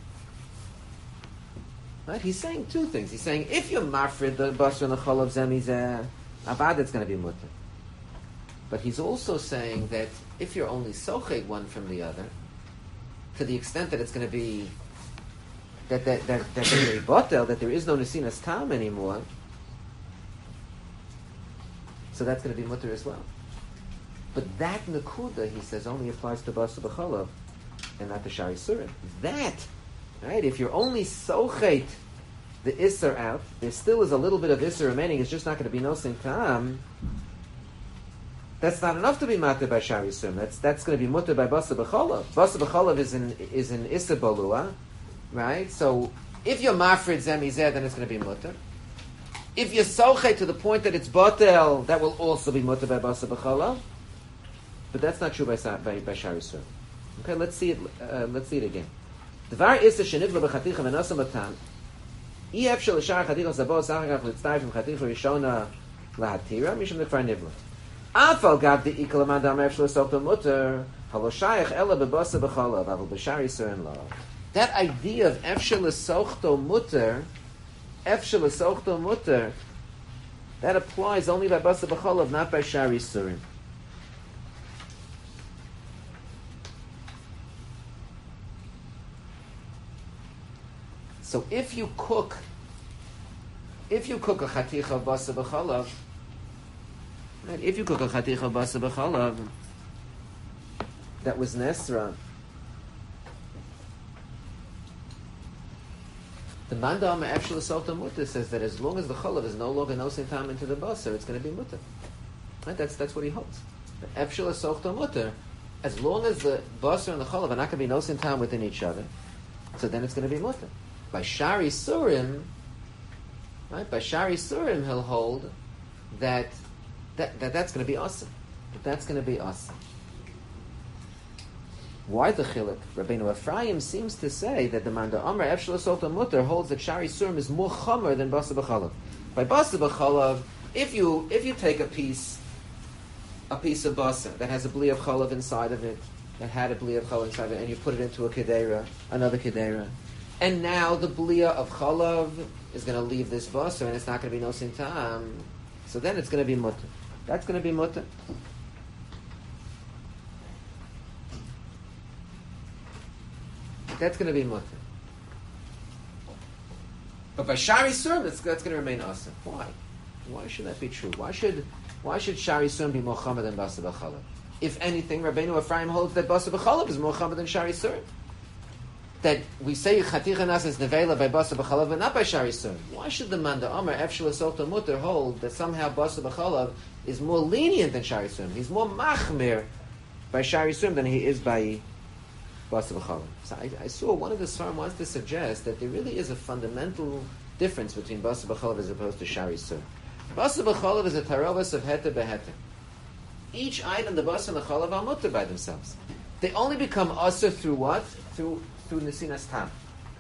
Right? He's saying two things. He's saying if you're Mafrid, the Basra and the Chol of Zemizem, Abad, it's going to be Mutter. But he's also saying that if you're only socheg one from the other, to the extent that it's going to be that they're botel, that there is no nesinas tam anymore, so that's going to be mutter as well. But that Nakuda, he says, only applies to Basa B'chalav and not to Shari Surim. That, right, if you're only Sochet the Isser out, there still is a little bit of Isser remaining, it's just not going to be no Tam. That's not enough to be Matir by Shari Surim. That's going to be Mutter by Basa B'chalav. Basa B'chalav is in Isser Balua, right? So if you're Mafrid Zemizeh, then it's going to be Mutter. If you're Sochet to the point that it's Batel, that will also be Mutter by Basa B'chalav. But that's not true by Shari Surim. Okay, let's see it again. Dvar Isser Shenivla B'chaticha V'nasa Matan Ef Shel Shar Chaticha Zabo Sachakach Litztayif From Chaticha Rishona Lahatira Mishum Nekfar Nivla Afal Gav the Ikal Amandam Ef Shel Sokta Mutter Haloshayach Ela B'Basa B'chalav Aval B'Shari Surim Lo. That idea of Ef Shel Sokta Mutter, that applies only by Basa B'chalav, not by Shari Surim. So if you cook a chaticha of basa b'chalav, right, that was nesra, the Manda Amar Ef Shel Sokta Mutter says that as long as the chalav is no longer nosin tam into the basa, it's going to be mutter. Right? That's what he holds. The Ef Shel Sokta Mutter, as long as the basa and the chalav are not going to be nosin tam within each other, so then it's going to be mutter. By Shari Surim, right? By Shari Surim, he'll hold that's going to be awesome. That's going to be awesome. Why the chiluk? Rabbeinu Ephraim seems to say that the Manda Amar Ef Shel Sokta Mutter holds that Shari Surim is more chomer than Basa B'chalav. By Basa B'chalav, if you take a piece of basa that has a bli of chalav inside of it, that had a bli of chalav inside of it, and you put it into a kedera, another kedera. And now the blia of chalav is going to leave this basa, and it's not going to be no sintam. So then it's going to be mutter. That's going to be mutter. That's going to be mutter. But by Shari Surim, that's going to remain asa. Why? Why should that be true? Why should Shari Surim be more chomer than Basa B'chalav? If anything, Rabbeinu Ephraim holds that Basa B'chalav is more chomer than Shari Surim. That we say Chaticha Nas is nevela by Basa B'chalav, but not by Shari Surim. Why should the Manda Amar Ef Shel Sokta Mutter hold that somehow Basa B'chalav is more lenient than Shari Surim? He's more machmir by Shari Surim than he is by Basa B'chalav. So I saw one of the Svarim wants to suggest that there really is a fundamental difference between Basa B'chalav as opposed to Shari Surim. Basa B'chalav is a tarovas of heter beheter. Each item, the Basa and the Chalav, are mutter by themselves. They only become asur through what? Through Nesinas Tam.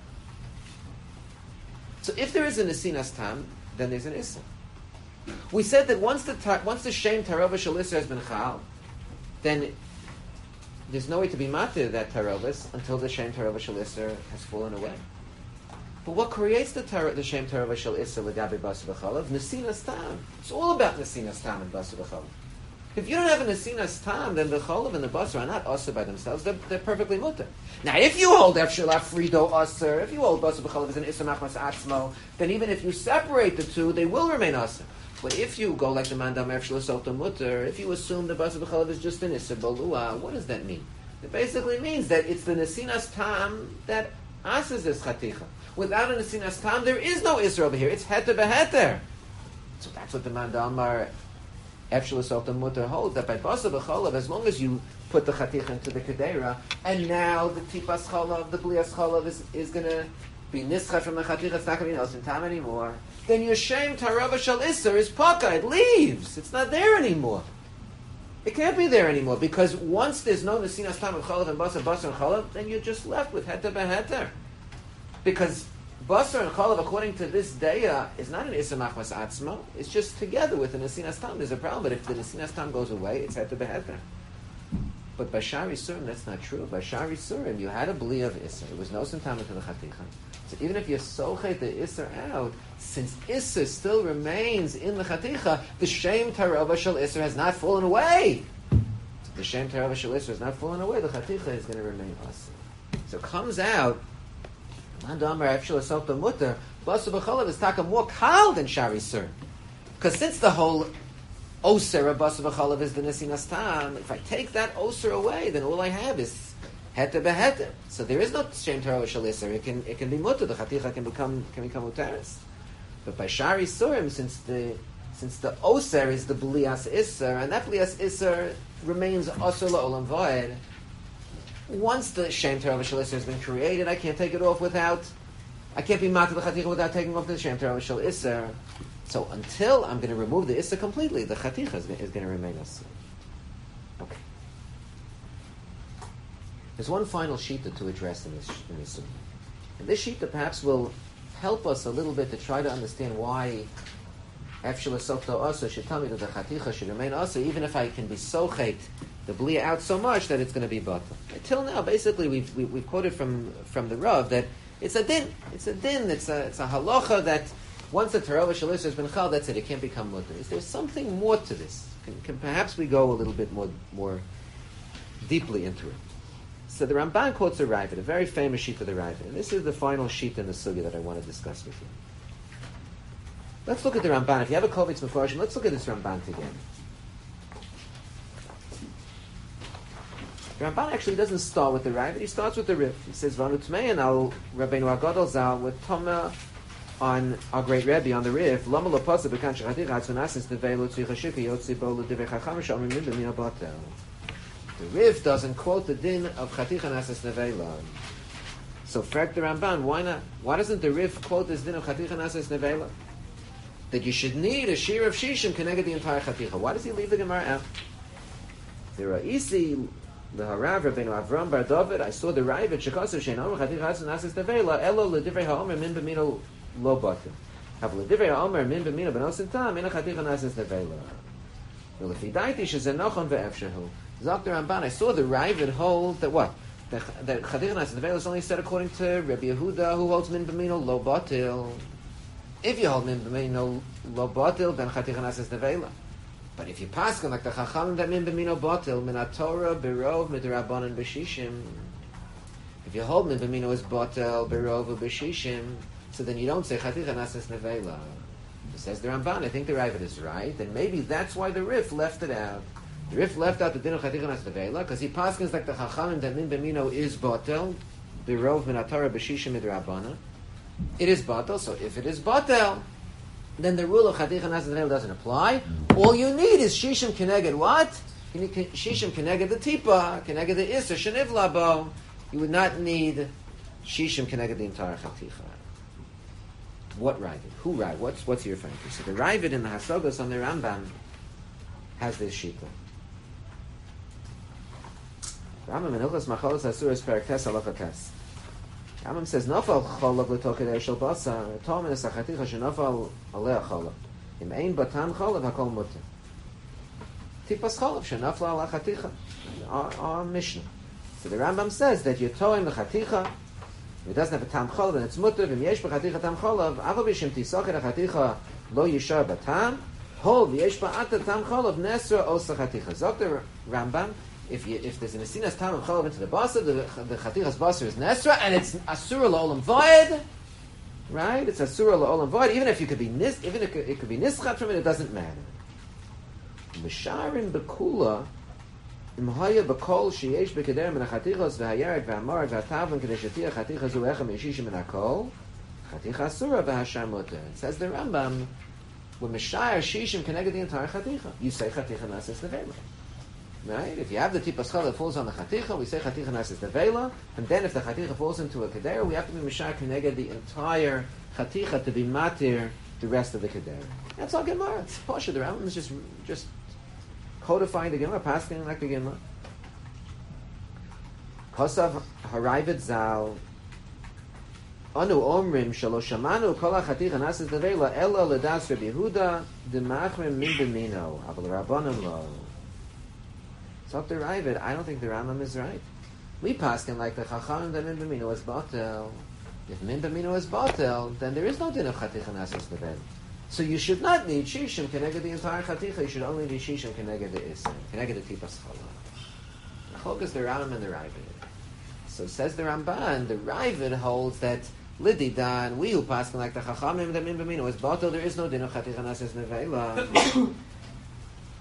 So if there is a Nesinas Tam, then there's an Issa. We said that once the Shem Tarovas Shel Isser has been Chal, then there's no way to be matir that Tarovas until the Shem Tarovas Shel Isser has fallen away. But what creates the Shem Tarovas Shel Isser L'gabe Basa B'chalav? Nesinas Tam. It's all about Nesinas Tam and Basa B'chalav. If you don't have a Nesinas Tam, then the Chalav and the Basar are not Asr by themselves, they're perfectly mutter. Now, if you hold Ef Shel Afrido Asr, if you hold Basar B'chalav as an Isser Machmas Atzmo, then even if you separate the two, they will remain Asr. But if you go like the Mandam Ef Shel Sokta Mutter, if you assume the Basar B'chalav is just an Isser Balua, what does that mean? It basically means that it's the Nesinas Tam that asers this Chaticha. Without a Nesinas Tam, there is no Isser over here. It's Heter B'Heter. So that's what the Mandam Ef Shel Sokta Mutter holds, that by Basa B'chalav, as long as you put the Chaticha into the Kedera, and now the Tipas Chalav, the Blias Chalav is going to be Nischa from the Chaticha, it's not going to be Nosin Tam anymore, then your Shem Tarava Shel Isser is Paka, it leaves. It's not there anymore. It can't be there anymore, because once there's no Nesinas Tam of Chalav and Basa and Chalav, then you're just left with Heter B'Heter. Because Basar and Chalav, according to this daya, is not an Isser Machmas Atzma. It's just together with the Nesinas Tam. There's a problem, but if the Nesinas Tam goes away, it's Heter B'Heter. But by Shari Surim, that's not true. By Shari Surim, you had a bli of Isser. It was no Tam into the Chaticha. So even if you sochet the Isser out, since Isser still remains in the Chaticha, the Shem Tarava Shel Isser has not fallen away. The Shem Tarava Shel Isser has not fallen away. The Chaticha is going to remain Asr. So it comes out, Mandam Ef Shel Sokta Mutter, Basa B'chalav is taka more kal than Shari Surim. Because since the whole Oser Abbas V'chalav is the Nesinas Tam. If I take that Oser away, then all I have is Heter Beheter. So there is no Shem Torah Shel Iser. It can be mutter. The Chaticha can become Uteres. But by Shari Surim, since the Oser is the B'lias Iser, and that B'lias Iser remains Osir La'olam V'ed, once the Shem Torah Shel Iser has been created, I can't take it off I can't be Matar the Chaticha without taking off the Shem Torah Shel Iser. So until I'm going to remove the Issa completely, the Chaticha is going to remain Issa. Okay. There's one final shita to address in this. And this shita perhaps will help us a little bit to try to understand why Efshel Softa Asa should tell me that the Chaticha should remain Asa, even if I can be sochet the Blia out so much that it's going to be Bata. Until now, basically, we've quoted from the Rav that it's a din. It's a halacha that once the Torah Shel Iser has been chal, that's it. It can't become mutter. Is there something more to this? Can perhaps we go a little bit more deeply into it? So the Ramban quotes a Ravid, a very famous sheet of the Ravid, and this is the final sheet in the sugya that I want to discuss with you. Let's look at the Ramban. If you have a Kovitz Mefarshim, let's look at this Ramban together. The Ramban actually doesn't start with the Ravid. He starts with the Rif. He says, "Vanu Tmein al Rabbeinu Agadol Zal with Toma." On our great Rebbe on the Rif, Lama Lapasa Bekan Shachaticha Hatzunasis Nevelo Tzricha Shika Yotzi Bo L'Divrei Chacham Shomrim Min B'Mina Batel. The Rif doesn't quote the din of Chaticha Nasis Nevela. So, fact the Ramban, why not? Why doesn't the Rif quote this din of Chaticha Nasis Nevela? That you should need a shear of Shishim connected the entire Chaticha. Why does he leave the Gemara out? The Ra'isi, the Harav Rabbeinu Avram Bar David, I saw the Ravid Shekasu Shein Omer Chaticha Nasis Nevela Elo L'Divrei HaOmer Min B'Mina Lo Batim. Have L'Divrei HaOmer Min B'Mina B'Nosin Tam Min HaChaticha Nasis Nevela. Well, if he died, he should say Nochon Ve'efshahu. Zok the Ramban, I saw the Ravid hold that what? That Chaticha Nasis Nevela is only said according to Rabbi Yehuda, who holds Min B'Mina Lo Batil. If you hold Min B'Mina Lo Batil, then Chaticha Nasis Nevela. But if you pass like the Chachamim that Min B'Mina Batil, Min HaTorah B'Rov Midrabanan B'Shishim. If you hold Min B'Mina is Batil B'Rov B'Shishim, so then you don't say Chaticha Nasis Nevela. Says the Ramban, I think the Ravid is right, and maybe that's why the Rif left it out. The Rif left out the din of Chaticha Nasis Nevela, because he paskins like the Chachamim that Min B'Mino is Batel, B'Rov Min HaTorah B'Shishim Midrabanan. It is Batel, so if it is Batel, then the rule of Chaticha Nasis Nevela doesn't apply. All you need is Shishim Keneged what? Shishim Keneged the Tipa, Keneged the Isser, Sheniv Labo. You would not need Shishim Keneged the entire Chaticha. What Ravid? Who Ravid? What's he referring to? So the Ravid in the Hasogos on the Rambam has this shita. Rambam in Hilchos Machalos Asuras Perek Tes Halacha Tes. Rambam says Nafal Cholov L'Tokei Shel Basar Tom in Esachaticha Shenafal Alei Cholov Im Ein Batan Cholov Hakol Mutter Tipas Cholov Shenafla Ala Chaticha. Our Mishnah. So the Rambam says that you're towing the Chaticha. If it doesn't have a tam cholav and it's mutter, v'im yesh b'chaticha tam cholav, aval b'shem tisochet ha'chaticha lo yishar b'tam, hol v'yesh ba'ata tam cholav nesra osa chaticha. Zok the Rambam, if there's an asinas tam of cholav into the basa, the chaticha's basa is nesra, and it's asura la'olam void, right? It's asura la'olam void, even if it could be nischat from it, it doesn't matter. Misharim b'kula, Imhaya b'kol sheyesh b'keder min ha'chatichos v'hayaret v'hamaret v'hatavon k'dei shetiyah chaticha zu echem yeshishim min ha'kol chaticha asura v'hashar muter. It says the Rambam, when Mishayar shishim connected the entire chaticha, you say chaticha nasis nevela. Right? If you have the tipas chal that falls on the chaticha, we say chaticha nasis nevela, and then if the chaticha falls into a keder, we have to be Mishayar connected the entire chaticha to be matir the rest of the keder. That's all Gemara. It's Pasha. The Rambam is just codifying the Gemara, passing like the Gemara. Kosav Haravid Zal Anu Omrim Shalosh Shamanu Kol HaChaticha Nasis Nevela Ela Ledas Rabbi Yehuda Demachrim Min B'Mino Aval Rabbanim Lo. So the Ravid, I don't think the Rambam is right. We passing like the Chachamim that Min B'Mino is Batel. If Min B'Mino is Batel, then there is no din of Chaticha Nasis Nevela. So you should not need Shishim Keneged the entire Chaticha. You should only need Shishim Keneged the Isser, Keneged the Tipas Chala. Chok is the Rambam and the Ravid. So says the Ramban, the Ravid holds that Lididan, we who pass like the Chachamim that Min B'Mino is Batel, there is no din of Chaticha Nasis Nevela.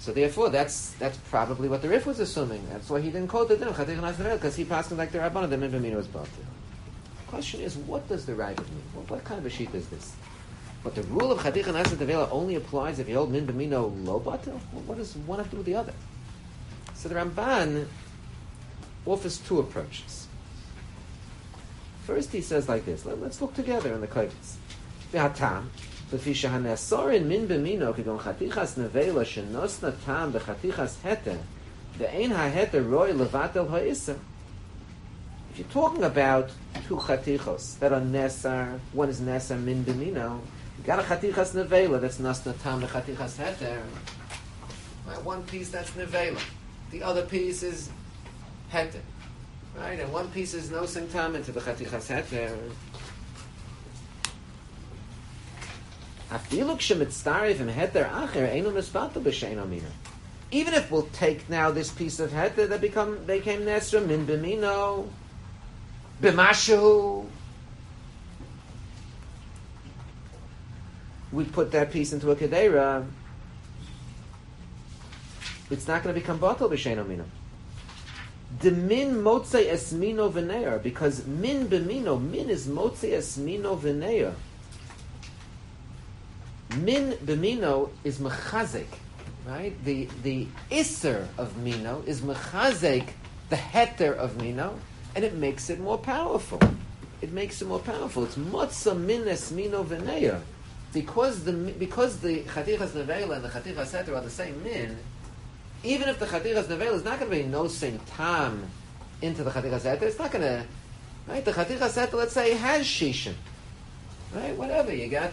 So therefore, that's probably what the Rif was assuming. That's why he didn't quote the din of Chaticha Nas Nevela, because he passed like the Rabbanah, the Min B'mino is batil. The question is, what does the Ravid mean? What kind of a sheet is this? But the rule of Chaticha Nas Nevela only applies if you hold Min B'mino lo batil? What does one have to do with the other? So the Ramban offers two approaches. First, he says like this. Let's look together in the Kovetz. V'hatam, v'fi shehanesorin min b'mino kigon chatichas nevela shenosna tam b'chatichas heter ve'ein ha'heter roi levatel ha'isser. If you're talking about two chatichos that are nesar, one is nesar min b'mino, you got a chatichas nevela that's nosna tam b'chatichas heter. Right, one piece that's nevela, the other piece is heter. Right, and one piece is nosing tam into the chatichas heter. Even if we'll take now this piece of heter that became nesra min b'mino b'mashu, we put that piece into a kedera, it's not going to become batal b'shein amino. The min motzei esmino v'neir, because min b'mino, min is motzei esmino v'neir. Min b'mino is mechazik, right? The isser of mino is mechazik, the heter of mino, and it makes it more powerful. It makes it more powerful. It's motza min esmino v'neir. Because the chatichas nevela and the chatichas heter are the same min, even if the chatichas nevela is not going to be nosing tam into the chatichas heter, it's not going to, right? The chatichas heter, let's say, has shishin, right? Whatever, you got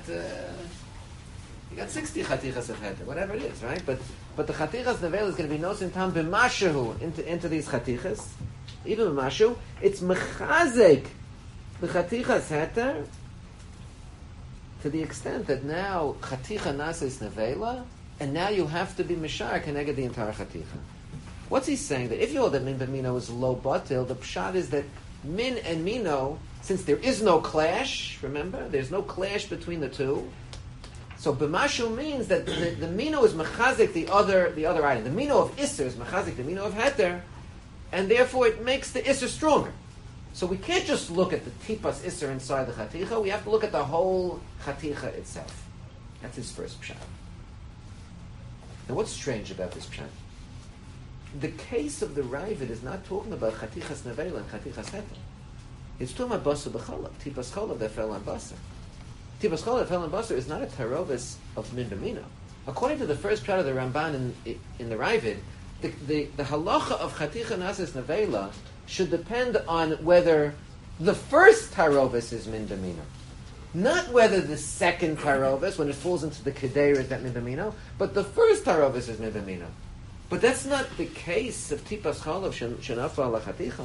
60 chatichas of heter, whatever it is, right? But the chatichas nevela is going to be nosing tam b'mashu into these chatichas, even b'mashu. It's mechazik the chatichas heter to the extent that now chaticha nasa is nevela, and now you have to be mishar keneged the entire chaticha. What's he saying? That if you hold that min b'mino is lo batil, the pshat is that min and mino, since there is no clash, remember, there's no clash between the two. So b'mashu means that the mino is mechazik the other item. The mino of isser is mechazik the mino of heter, and therefore it makes the isser stronger. So we can't just look at the tipas isser inside the chaticha. We have to look at the whole chaticha itself. That's his first pshat. Now, what's strange about this pshat? The case of the Ravid is not talking about chatichas nevela and chatichas heter. It's talking about basar b'chalav, tipas chalav that fell on basar. Tipas chalav that fell on basar is not a tarovis of min b'mino. According to the first pshat of the Ramban in the Ravid, the halacha of chaticha nasas nevela should depend on whether the first tarovis is min b'mino. Not whether the second tarovis, when it falls into the kedera, is that min b'mino, but the first tarovis is min b'mino. But that's not the case of tipas chalav shenafa ala chaticha.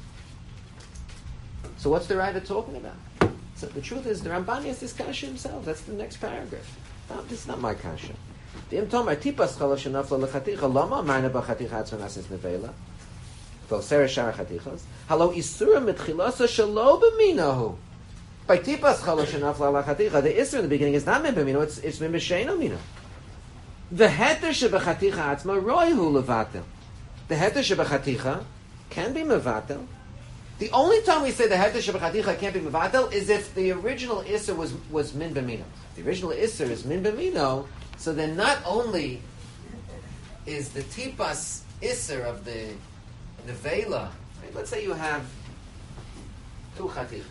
So what's the Ravid talking about? So the truth is, the Ramban has this kasha himself. That's the next paragraph. No, this is not my kasha. The imtomar tipas chalav shenafa ala chaticha lama marna b'chaticha atzonas is nevela. V'osera shar chatichas halo isura mitchilasa shelo b'minahu. By tipas chalav shenafla ala chaticha, the isra in the beginning is not min b'mino, it's min b'sheino mino. The heter shebechaticha atzma roihu levatel. The heter shebechaticha can be mevatel. The only time we say the heter shebechaticha can't be mevatel is if the original isra was min b'mino. The original isra is min b'mino, so then not only is the tipas isra of the nevela, right? Let's say you have two chatichas.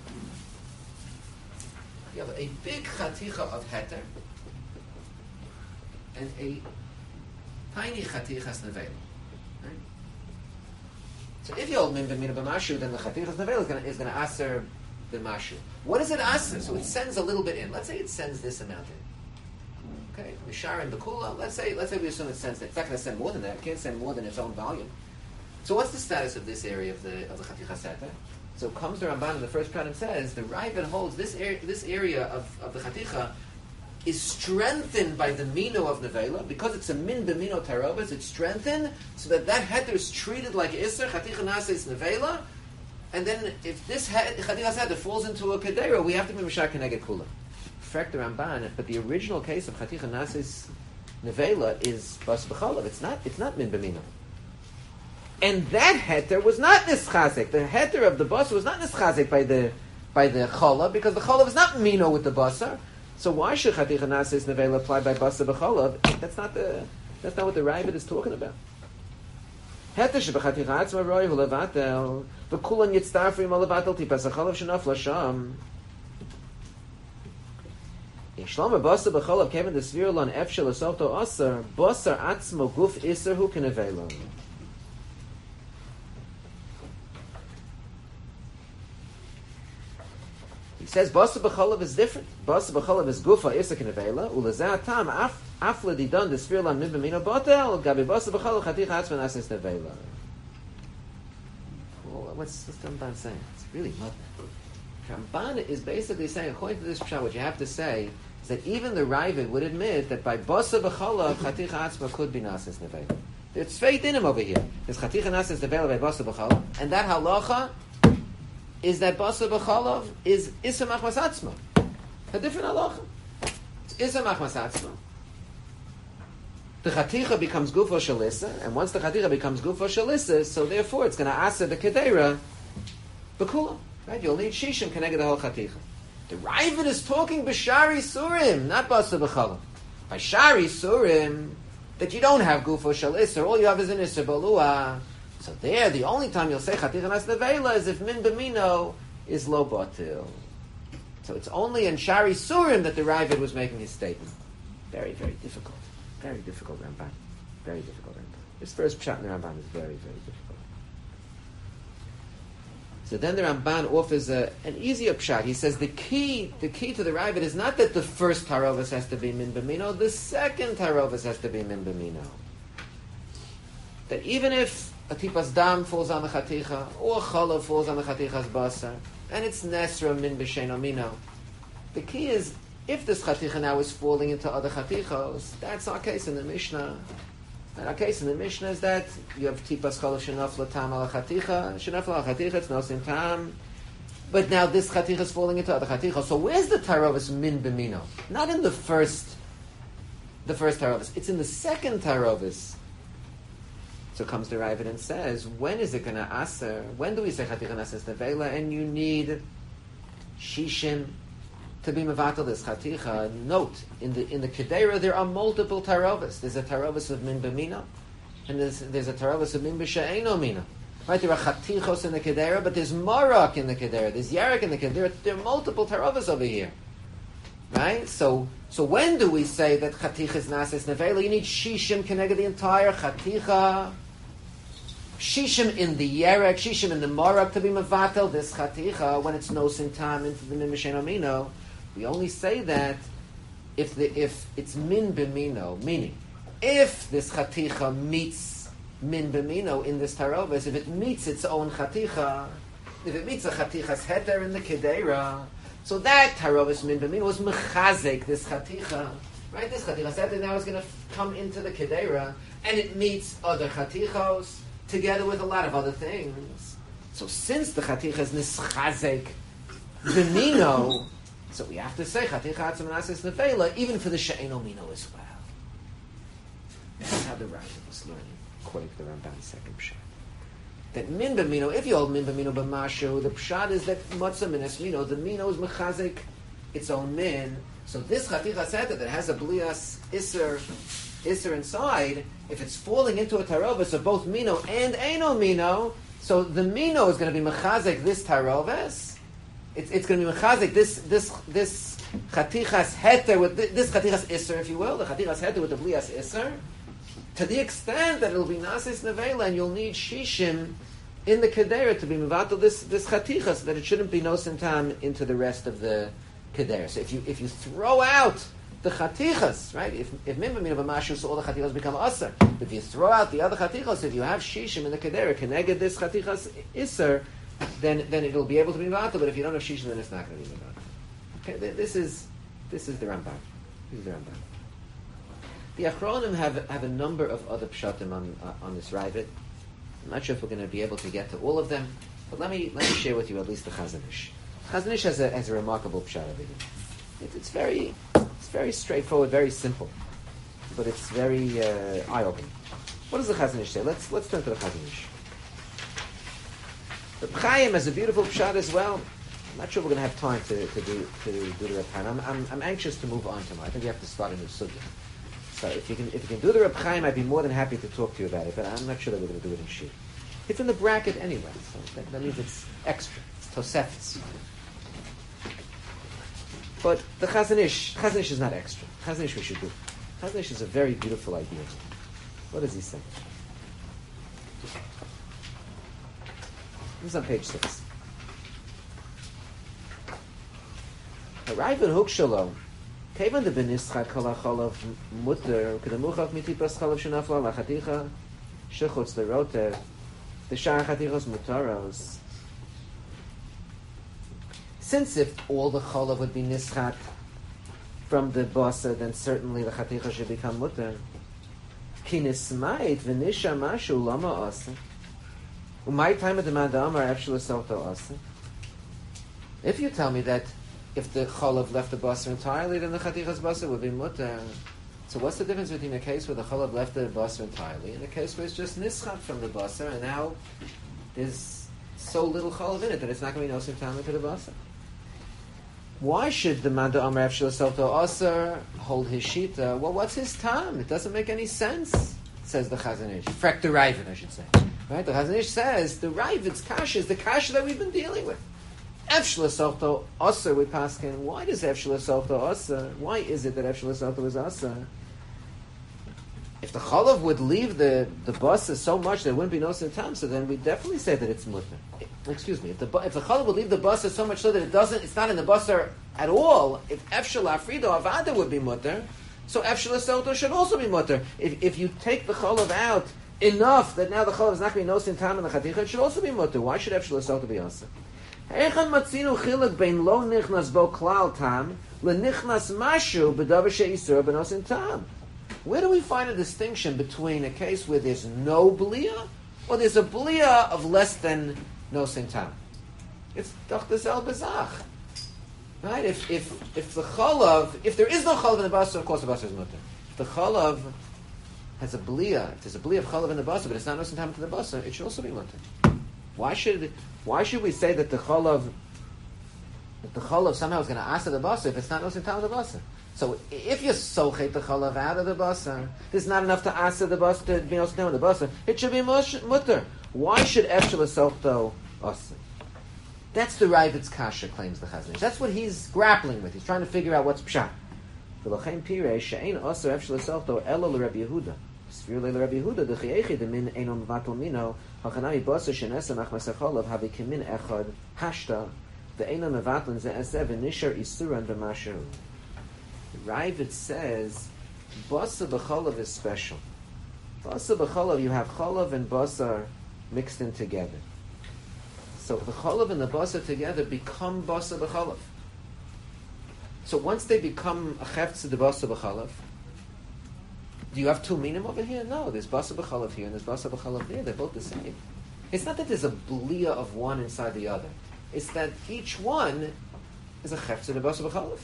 You have a big chaticha of heter and a tiny chatichas nevela. Right? So if you hold min b'mino b'mashu, then the chatichas nevela is going to aser b'mashu. What does it aser? So it sends a little bit in. Let's say it sends this amount in. Okay, mishar and b'kula. Let's say we assume it sends that. It's not going to send more than that. It can't send more than its own volume. So what's the status of this area of the chatichas heter? So comes the Ramban in the first prat and says the Ravid holds this area of the chaticha is strengthened by the mino of nevela because it's a min b'mino tarovis. It's strengthened so that heter is treated like iser chaticha nasa is nevela, and then if this chaticha heter falls into a kedera, we have to be mishar keneged kula. Fact the Ramban, but the original case of chaticha nasa is nevela is bas b'chalav. It's not min b'mino. And that heter was not nischazik. The heter of the basar was not nischazik by the chalav, because the chalav is not mino with the basar. So why should chaticha nasis nevela apply by basar b'chalav? That's not what the Ravid is talking about. Heter shebechaticha atzma roi hu levatel v'kulan yitztarfim al levatel tipas hachalav shenaf lasham. Shlama basar b'chalav kevin the svirulon efshel asofto asar basar atzmo guf iser hu kenevela. He says basa b'chalav is different. Basa b'chalav is gufa isak nevela ulezah tam afla didan desfir lan min b'mino batel gabi basa b'chalav chaticha atzman asnes nevela. Well, what's the Ramban saying? It's really mud. Ramban is basically saying, according to this pshat, what you have to say is that even the Ravid would admit that by basa b'chalav chaticha atzma could be nasnes nevela. There's faith in him over here. There's chaticha nasnes nevela by basa b'chalav, and that halacha is that basa b'chalav is isa machmas atzma. A different halacha. It's isa machmas atzma. The chaticha becomes gufa shalissa, and once the chaticha becomes gufa shalissa, so therefore it's going to asa the kedera b'kula. Right? You'll need shishim connected the whole chaticha. The Ravid is talking b'shari surim, not basa b'chalav. By shari surim, that you don't have gufa shalissa, all you have is an isa balua. So there, the only time you'll say chaticha nas nevela is if min b'mino is lo batil. So it's only in Shari Surim that the Ravid was making his statement. Very, very difficult. Very difficult Ramban. Very difficult Ramban. This first pshat in the Ramban is very, very difficult. So then the Ramban offers an easier pshat. He says the key to the Ravid is not that the first tarovas has to be min b'mino, the second tarovas has to be min b'mino. That even if a tipas dam falls on the chaticha, or chalav falls on the chaticha's basar, and it's nesra min b'sheino mino. The key is, if this chaticha now is falling into other chatichos, that's our case in the Mishnah. And our case in the Mishnah is that you have tipas chalav shenafla tam al chaticha, shenafla al chaticha, it's nosim tam. But now this chaticha is falling into other chatichos. So where's the tarovis min b'mino? Not in the first tarovis. It's in the second tarovis. So comes the Ravid and says, when is it going to aser? When do we say chaticha nases nevela? And you need shishim to be mevatel this chaticha. Note, in the kedera there are multiple tarovis. There's a tarovis of min b'mino, and there's a tarovis of min b'she'eno mino. Right? There are chatichos in the kedera, but there's marak in the kedera. There's yarek in the kedera. There are multiple tarovis over here. Right? So when do we say that chaticha is nases nevela? You need shishim connected the entire chaticha. Shishim in the yerek, shishim in the marak to be mevatel this chaticha when it's nosin time into the min b'she'eno mino. We only say that if it's min b'mino, meaning if this chaticha meets min b'mino in this tarovis, if it meets its own chaticha, if it meets a chaticha's heter in the kedera, so that tarovis min b'mino was mechazek this chaticha, right? This chaticha's heter now is going to come into the kedera, and it meets other chatichos together with a lot of other things. So since the chaticha is nischazek b'mino, so we have to say chaticha atzma nases nevela even for the she'eno mino as well. That's how the Ravid was learning, according to the Ramban's second pshat. That min b'mino, if you hold min b'mino b'mashu, the pshat is that matzah minas mino, the mino is mechazik its own min. So this chaticha seta that has a blias iser inside, if it's falling into a tarovis of both mino and eno mino, so the mino is going to be mechazik this tarovis. It's going to be mechazik this chatichas heter with this chatichas iser, if you will, the chatichas heter with the blias iser, to the extent that it'll be nasis nevela, and you'll need shishim in the kedera to be mevatel this chatichas, so that it shouldn't be nosin tam into the rest of the kedera. So if you throw out the chatichas, right? If min b'mino b'mashu, so all the chatichas become aser. If you throw out the other chatichas, if you have shishim in the kedera connected this chatichas iser, then it'll be able to be mevatel. But if you don't have shishim, then it's not going to be mevatel. Okay, this is the Ramban. This is the Ramban. The Achronim have a number of other pshatim on this Ravid. I'm not sure if we're going to be able to get to all of them, but let me share with you at least the Chazon Ish. Chazon Ish has a remarkable pshat over here. It's very straightforward, very simple. but it's very eye-opening. What does the Chazon Ish say? Let's turn to the Chazon Ish. The Reb Chaim has a beautiful pshat as well. I'm not sure we're going to have time to do the Reb Chaim. I'm anxious to move on tomorrow. I think we have to start a new sugya. So if you can do the Reb Chaim, I'd be more than happy to talk to you about it. But I'm not sure that we're going to do it in Shir. It's in the bracket anyway, so that means it's extra. It's Tosefes. But the Chazon Ish is not extra. Chazon Ish we should do. Chazon Ish is a very beautiful idea. What does he say? This is on page 6. Arrive in Hukshalom. Kevan de benischat kol hacholav mutter kedemuchav mitipas cholav shenafla lachaticha shechutz lerotev the shar chatichos mutaros. Since if all the cholav would be nischat from the basa, then certainly the chaticha should become mutter. Ki nismait v'nisha mashu lama asa. Umay time of the mandamar actually soto asa. If you tell me that if the cholav left the basa entirely, then the chatichas basa would be mutter. So what's the difference between a case where the cholav left the basa entirely and a case where it's just nischat from the basa, and now there's so little cholav in it that it's not going to be nosim tama to the basa? Why should the Manda Amar Avshila Soto Aser hold his shita? Well, what's his time? It doesn't make any sense, says the Chazon Ish. Frek the Ravid, I should say. Right? The Chazon Ish says the Ravid's kasha is the kasha that we've been dealing with. Avshila Soto Aser, we paskin. Why does Avshila Soto Aser? Why is it that Avshila Soto is Aser? If the cholav would leave the basa so much that it wouldn't be nosim tam, so then we definitely say that it's mutter. Excuse me. If the cholav would leave the basa so much so that it's not in the basa at all. If efshel afrido avada would be mutter, so efshel soto should also be mutter. If you take the cholav out enough that now the cholav is not going to be nosim tam in the chaticha, it should also be mutter. Why should efshel soto be asa? Echan matzinu chiluk bein lo nichnas bo klal tam lenichnas mashu b'davar she'isur b'nosim tam. Where do we find a distinction between a case where there's no blia or there's a blia of less than no sintam? It's Dachtas El Bezach. Right? If the cholav, if there is no cholav in the basa, of course the basa is mutter. If the cholav has a blia, if there's a blia of cholav in the basa, but it's not no sintam to the basa, it should also be mutter. Why should we say that the cholav somehow is going to asa the basa if it's not no sintam to the basa? So if you sochet the cholav out of the basar, there's not enough to asa the basar to be also down with the basar. It should be mutter. Why should efshel soto asa? That's the Ravid's kasha, claims the Chazon Ish. That's what he's grappling with. He's trying to figure out what's pshat. V'lochein pirei she'ein asa efshel soto elo l'Rabbi Yehuda. Svirle l'Rabbi Yehuda d'chiechi d'min eino mevatel mino hachanami basar shenesa machmas cholav havi kimin echad hashta ve'eino mevatel ze'eseh v'nishar isuran v'mashu. Ravid says, basa b'cholav is special. Basa b'cholav, you have cholav and basar mixed in together. So the cholav and the basar together become basa b'cholav. So once they become a chefetz de basa b'cholav, do you have two minim over here? No, there's basa b'cholav here and there's basa b'cholav there. They're both the same. It's not that there's a blia of one inside the other. It's that each one is a chefetz de basa b'cholav.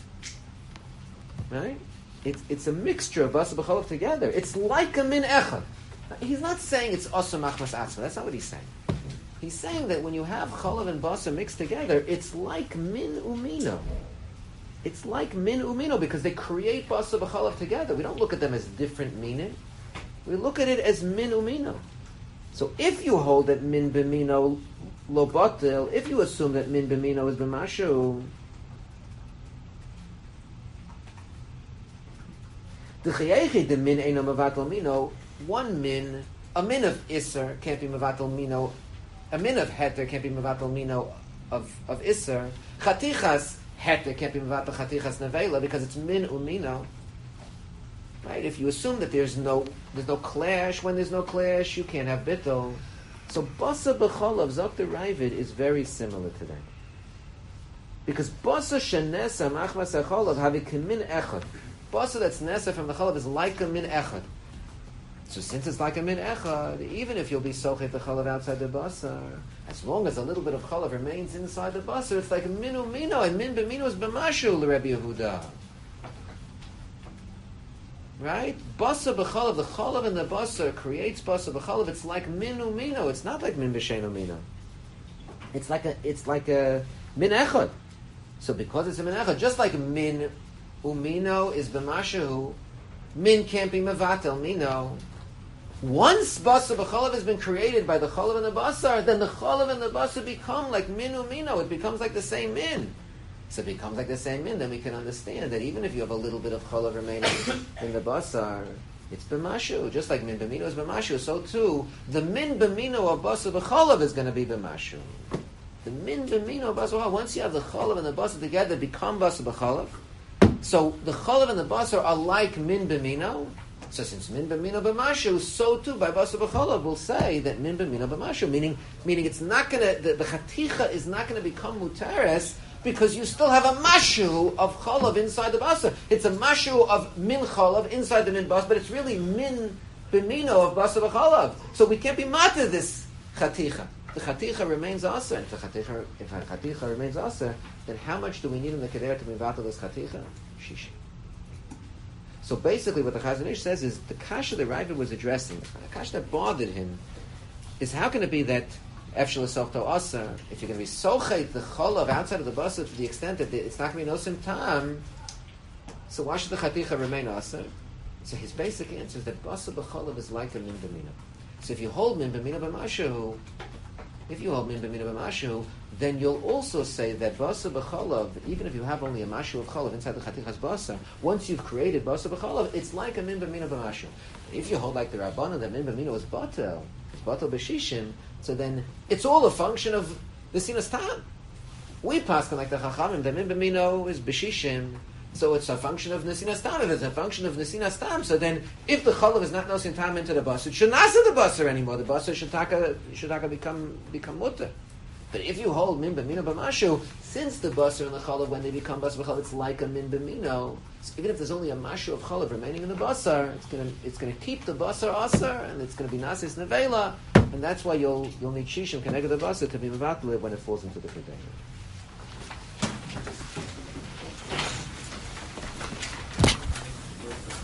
Right? It's a mixture of basa b'cholav together. It's like a min echad. He's not saying it's asa machmas atzma. That's not what he's saying. He's saying that when you have cholav and basa mixed together, it's like min umino. It's like min umino because they create basa b'cholav together. We don't look at them as different meaning. We look at it as min umino. So if you hold that min b'mino lo batil, if you assume that min b'mino is b'mashu, the min eino mevatel mino, one min, a min of iser can't be mevatel mino, a min of heter can't be mevatel mino of iser. Chatichas heter can't be mevatel chatichas nevela because it's min umino. Right? If you assume that there's no clash, when there's no clash, you can't have bittul. So basa b'cholav Dr. Ravid is very similar to that. Because basa shenesa machmas echolav havi kimin echad. Basa that's nesa from the cholav is like a min echad. So since it's like a min echad, even if you'll be sochet the cholav outside the basa, as long as a little bit of cholav remains inside the basa, it's like a min umino, and min b'mino is b'mashu l'Rabbi Yehuda. right? Basa b'chalav, the chalav in the basa creates basa b'chalav. It's like min umino. It's not like min b'shein umino. It's like a min echad. So because it's a min echad, just like min umino is b'mashahu, min can't be mevatel mino. Once basa b'chalav has been created by the chalav and the basar, then the chalav and the basar become like min umino. It becomes like the same min. So it becomes like the same min. Then we can understand that even if you have a little bit of chalav remaining in the basar, it's b'mashu. Just like min b'mino is b'mashu, so too the min b'mino of basar b'chalav is going to be b'mashu. The min b'mino of basar b'chalav. Once you have the chalav and the basar together, become basar b'chalav. So the chalav and the basar are like min b'mino. So since min b'mino b'mashu, so too by basar b'chalav we'll say that min b'mino b'mashu, meaning it's not going to, the chaticha is not going to become mutares because you still have a mashu of chalav inside the basar. It's a mashu of min chalav inside the min basar, but it's really min b'mino of basar b'chalav. So we can't be mata this chaticha. The chaticha remains aser. If the chaticha remains aser, then how much do we need in the keder to be vatal this chaticha? Shishi. So basically what the Chazon Ish says is the kasha that Ravid was addressing, the kasha that bothered him, is how can it be that Efshel Esofto Aser, if you're going to be sochet the cholav outside of the basar to the extent that it's not going to be no symptom, so why should the chaticha remain aser? So his basic answer is that basar b'cholav is like a min b'mina. So if you hold min b'mina b'mashu, then you'll also say that basar b'cholav, even if you have only a mashu of cholav inside the chatichas basar, once you've created basar b'cholav, it's like a min b'mina b'mashu. If you hold like the Rabbanan that min b'mina is batel b'shishim, so then it's all a function of the sinas tam. We pass like the chachamim that min b'mina is b'shishim, so it's a function of nesinas tam. If it's a function of nesinas tam, so then if the cholav is not nosin tam into the basar, it should not in the basar anymore. The basar should become mutter. But if you hold min b'mino b'mashu, since the basar and the chalav, when they become basar b'chalav, it's like a min b'mino. So even if there's only a mashu of chalav remaining in the basar, it's going to keep the basar asar, and it's going to be nasis nevela, and that's why you'll need shishim connected to the basar to be mevatel when it falls into the container.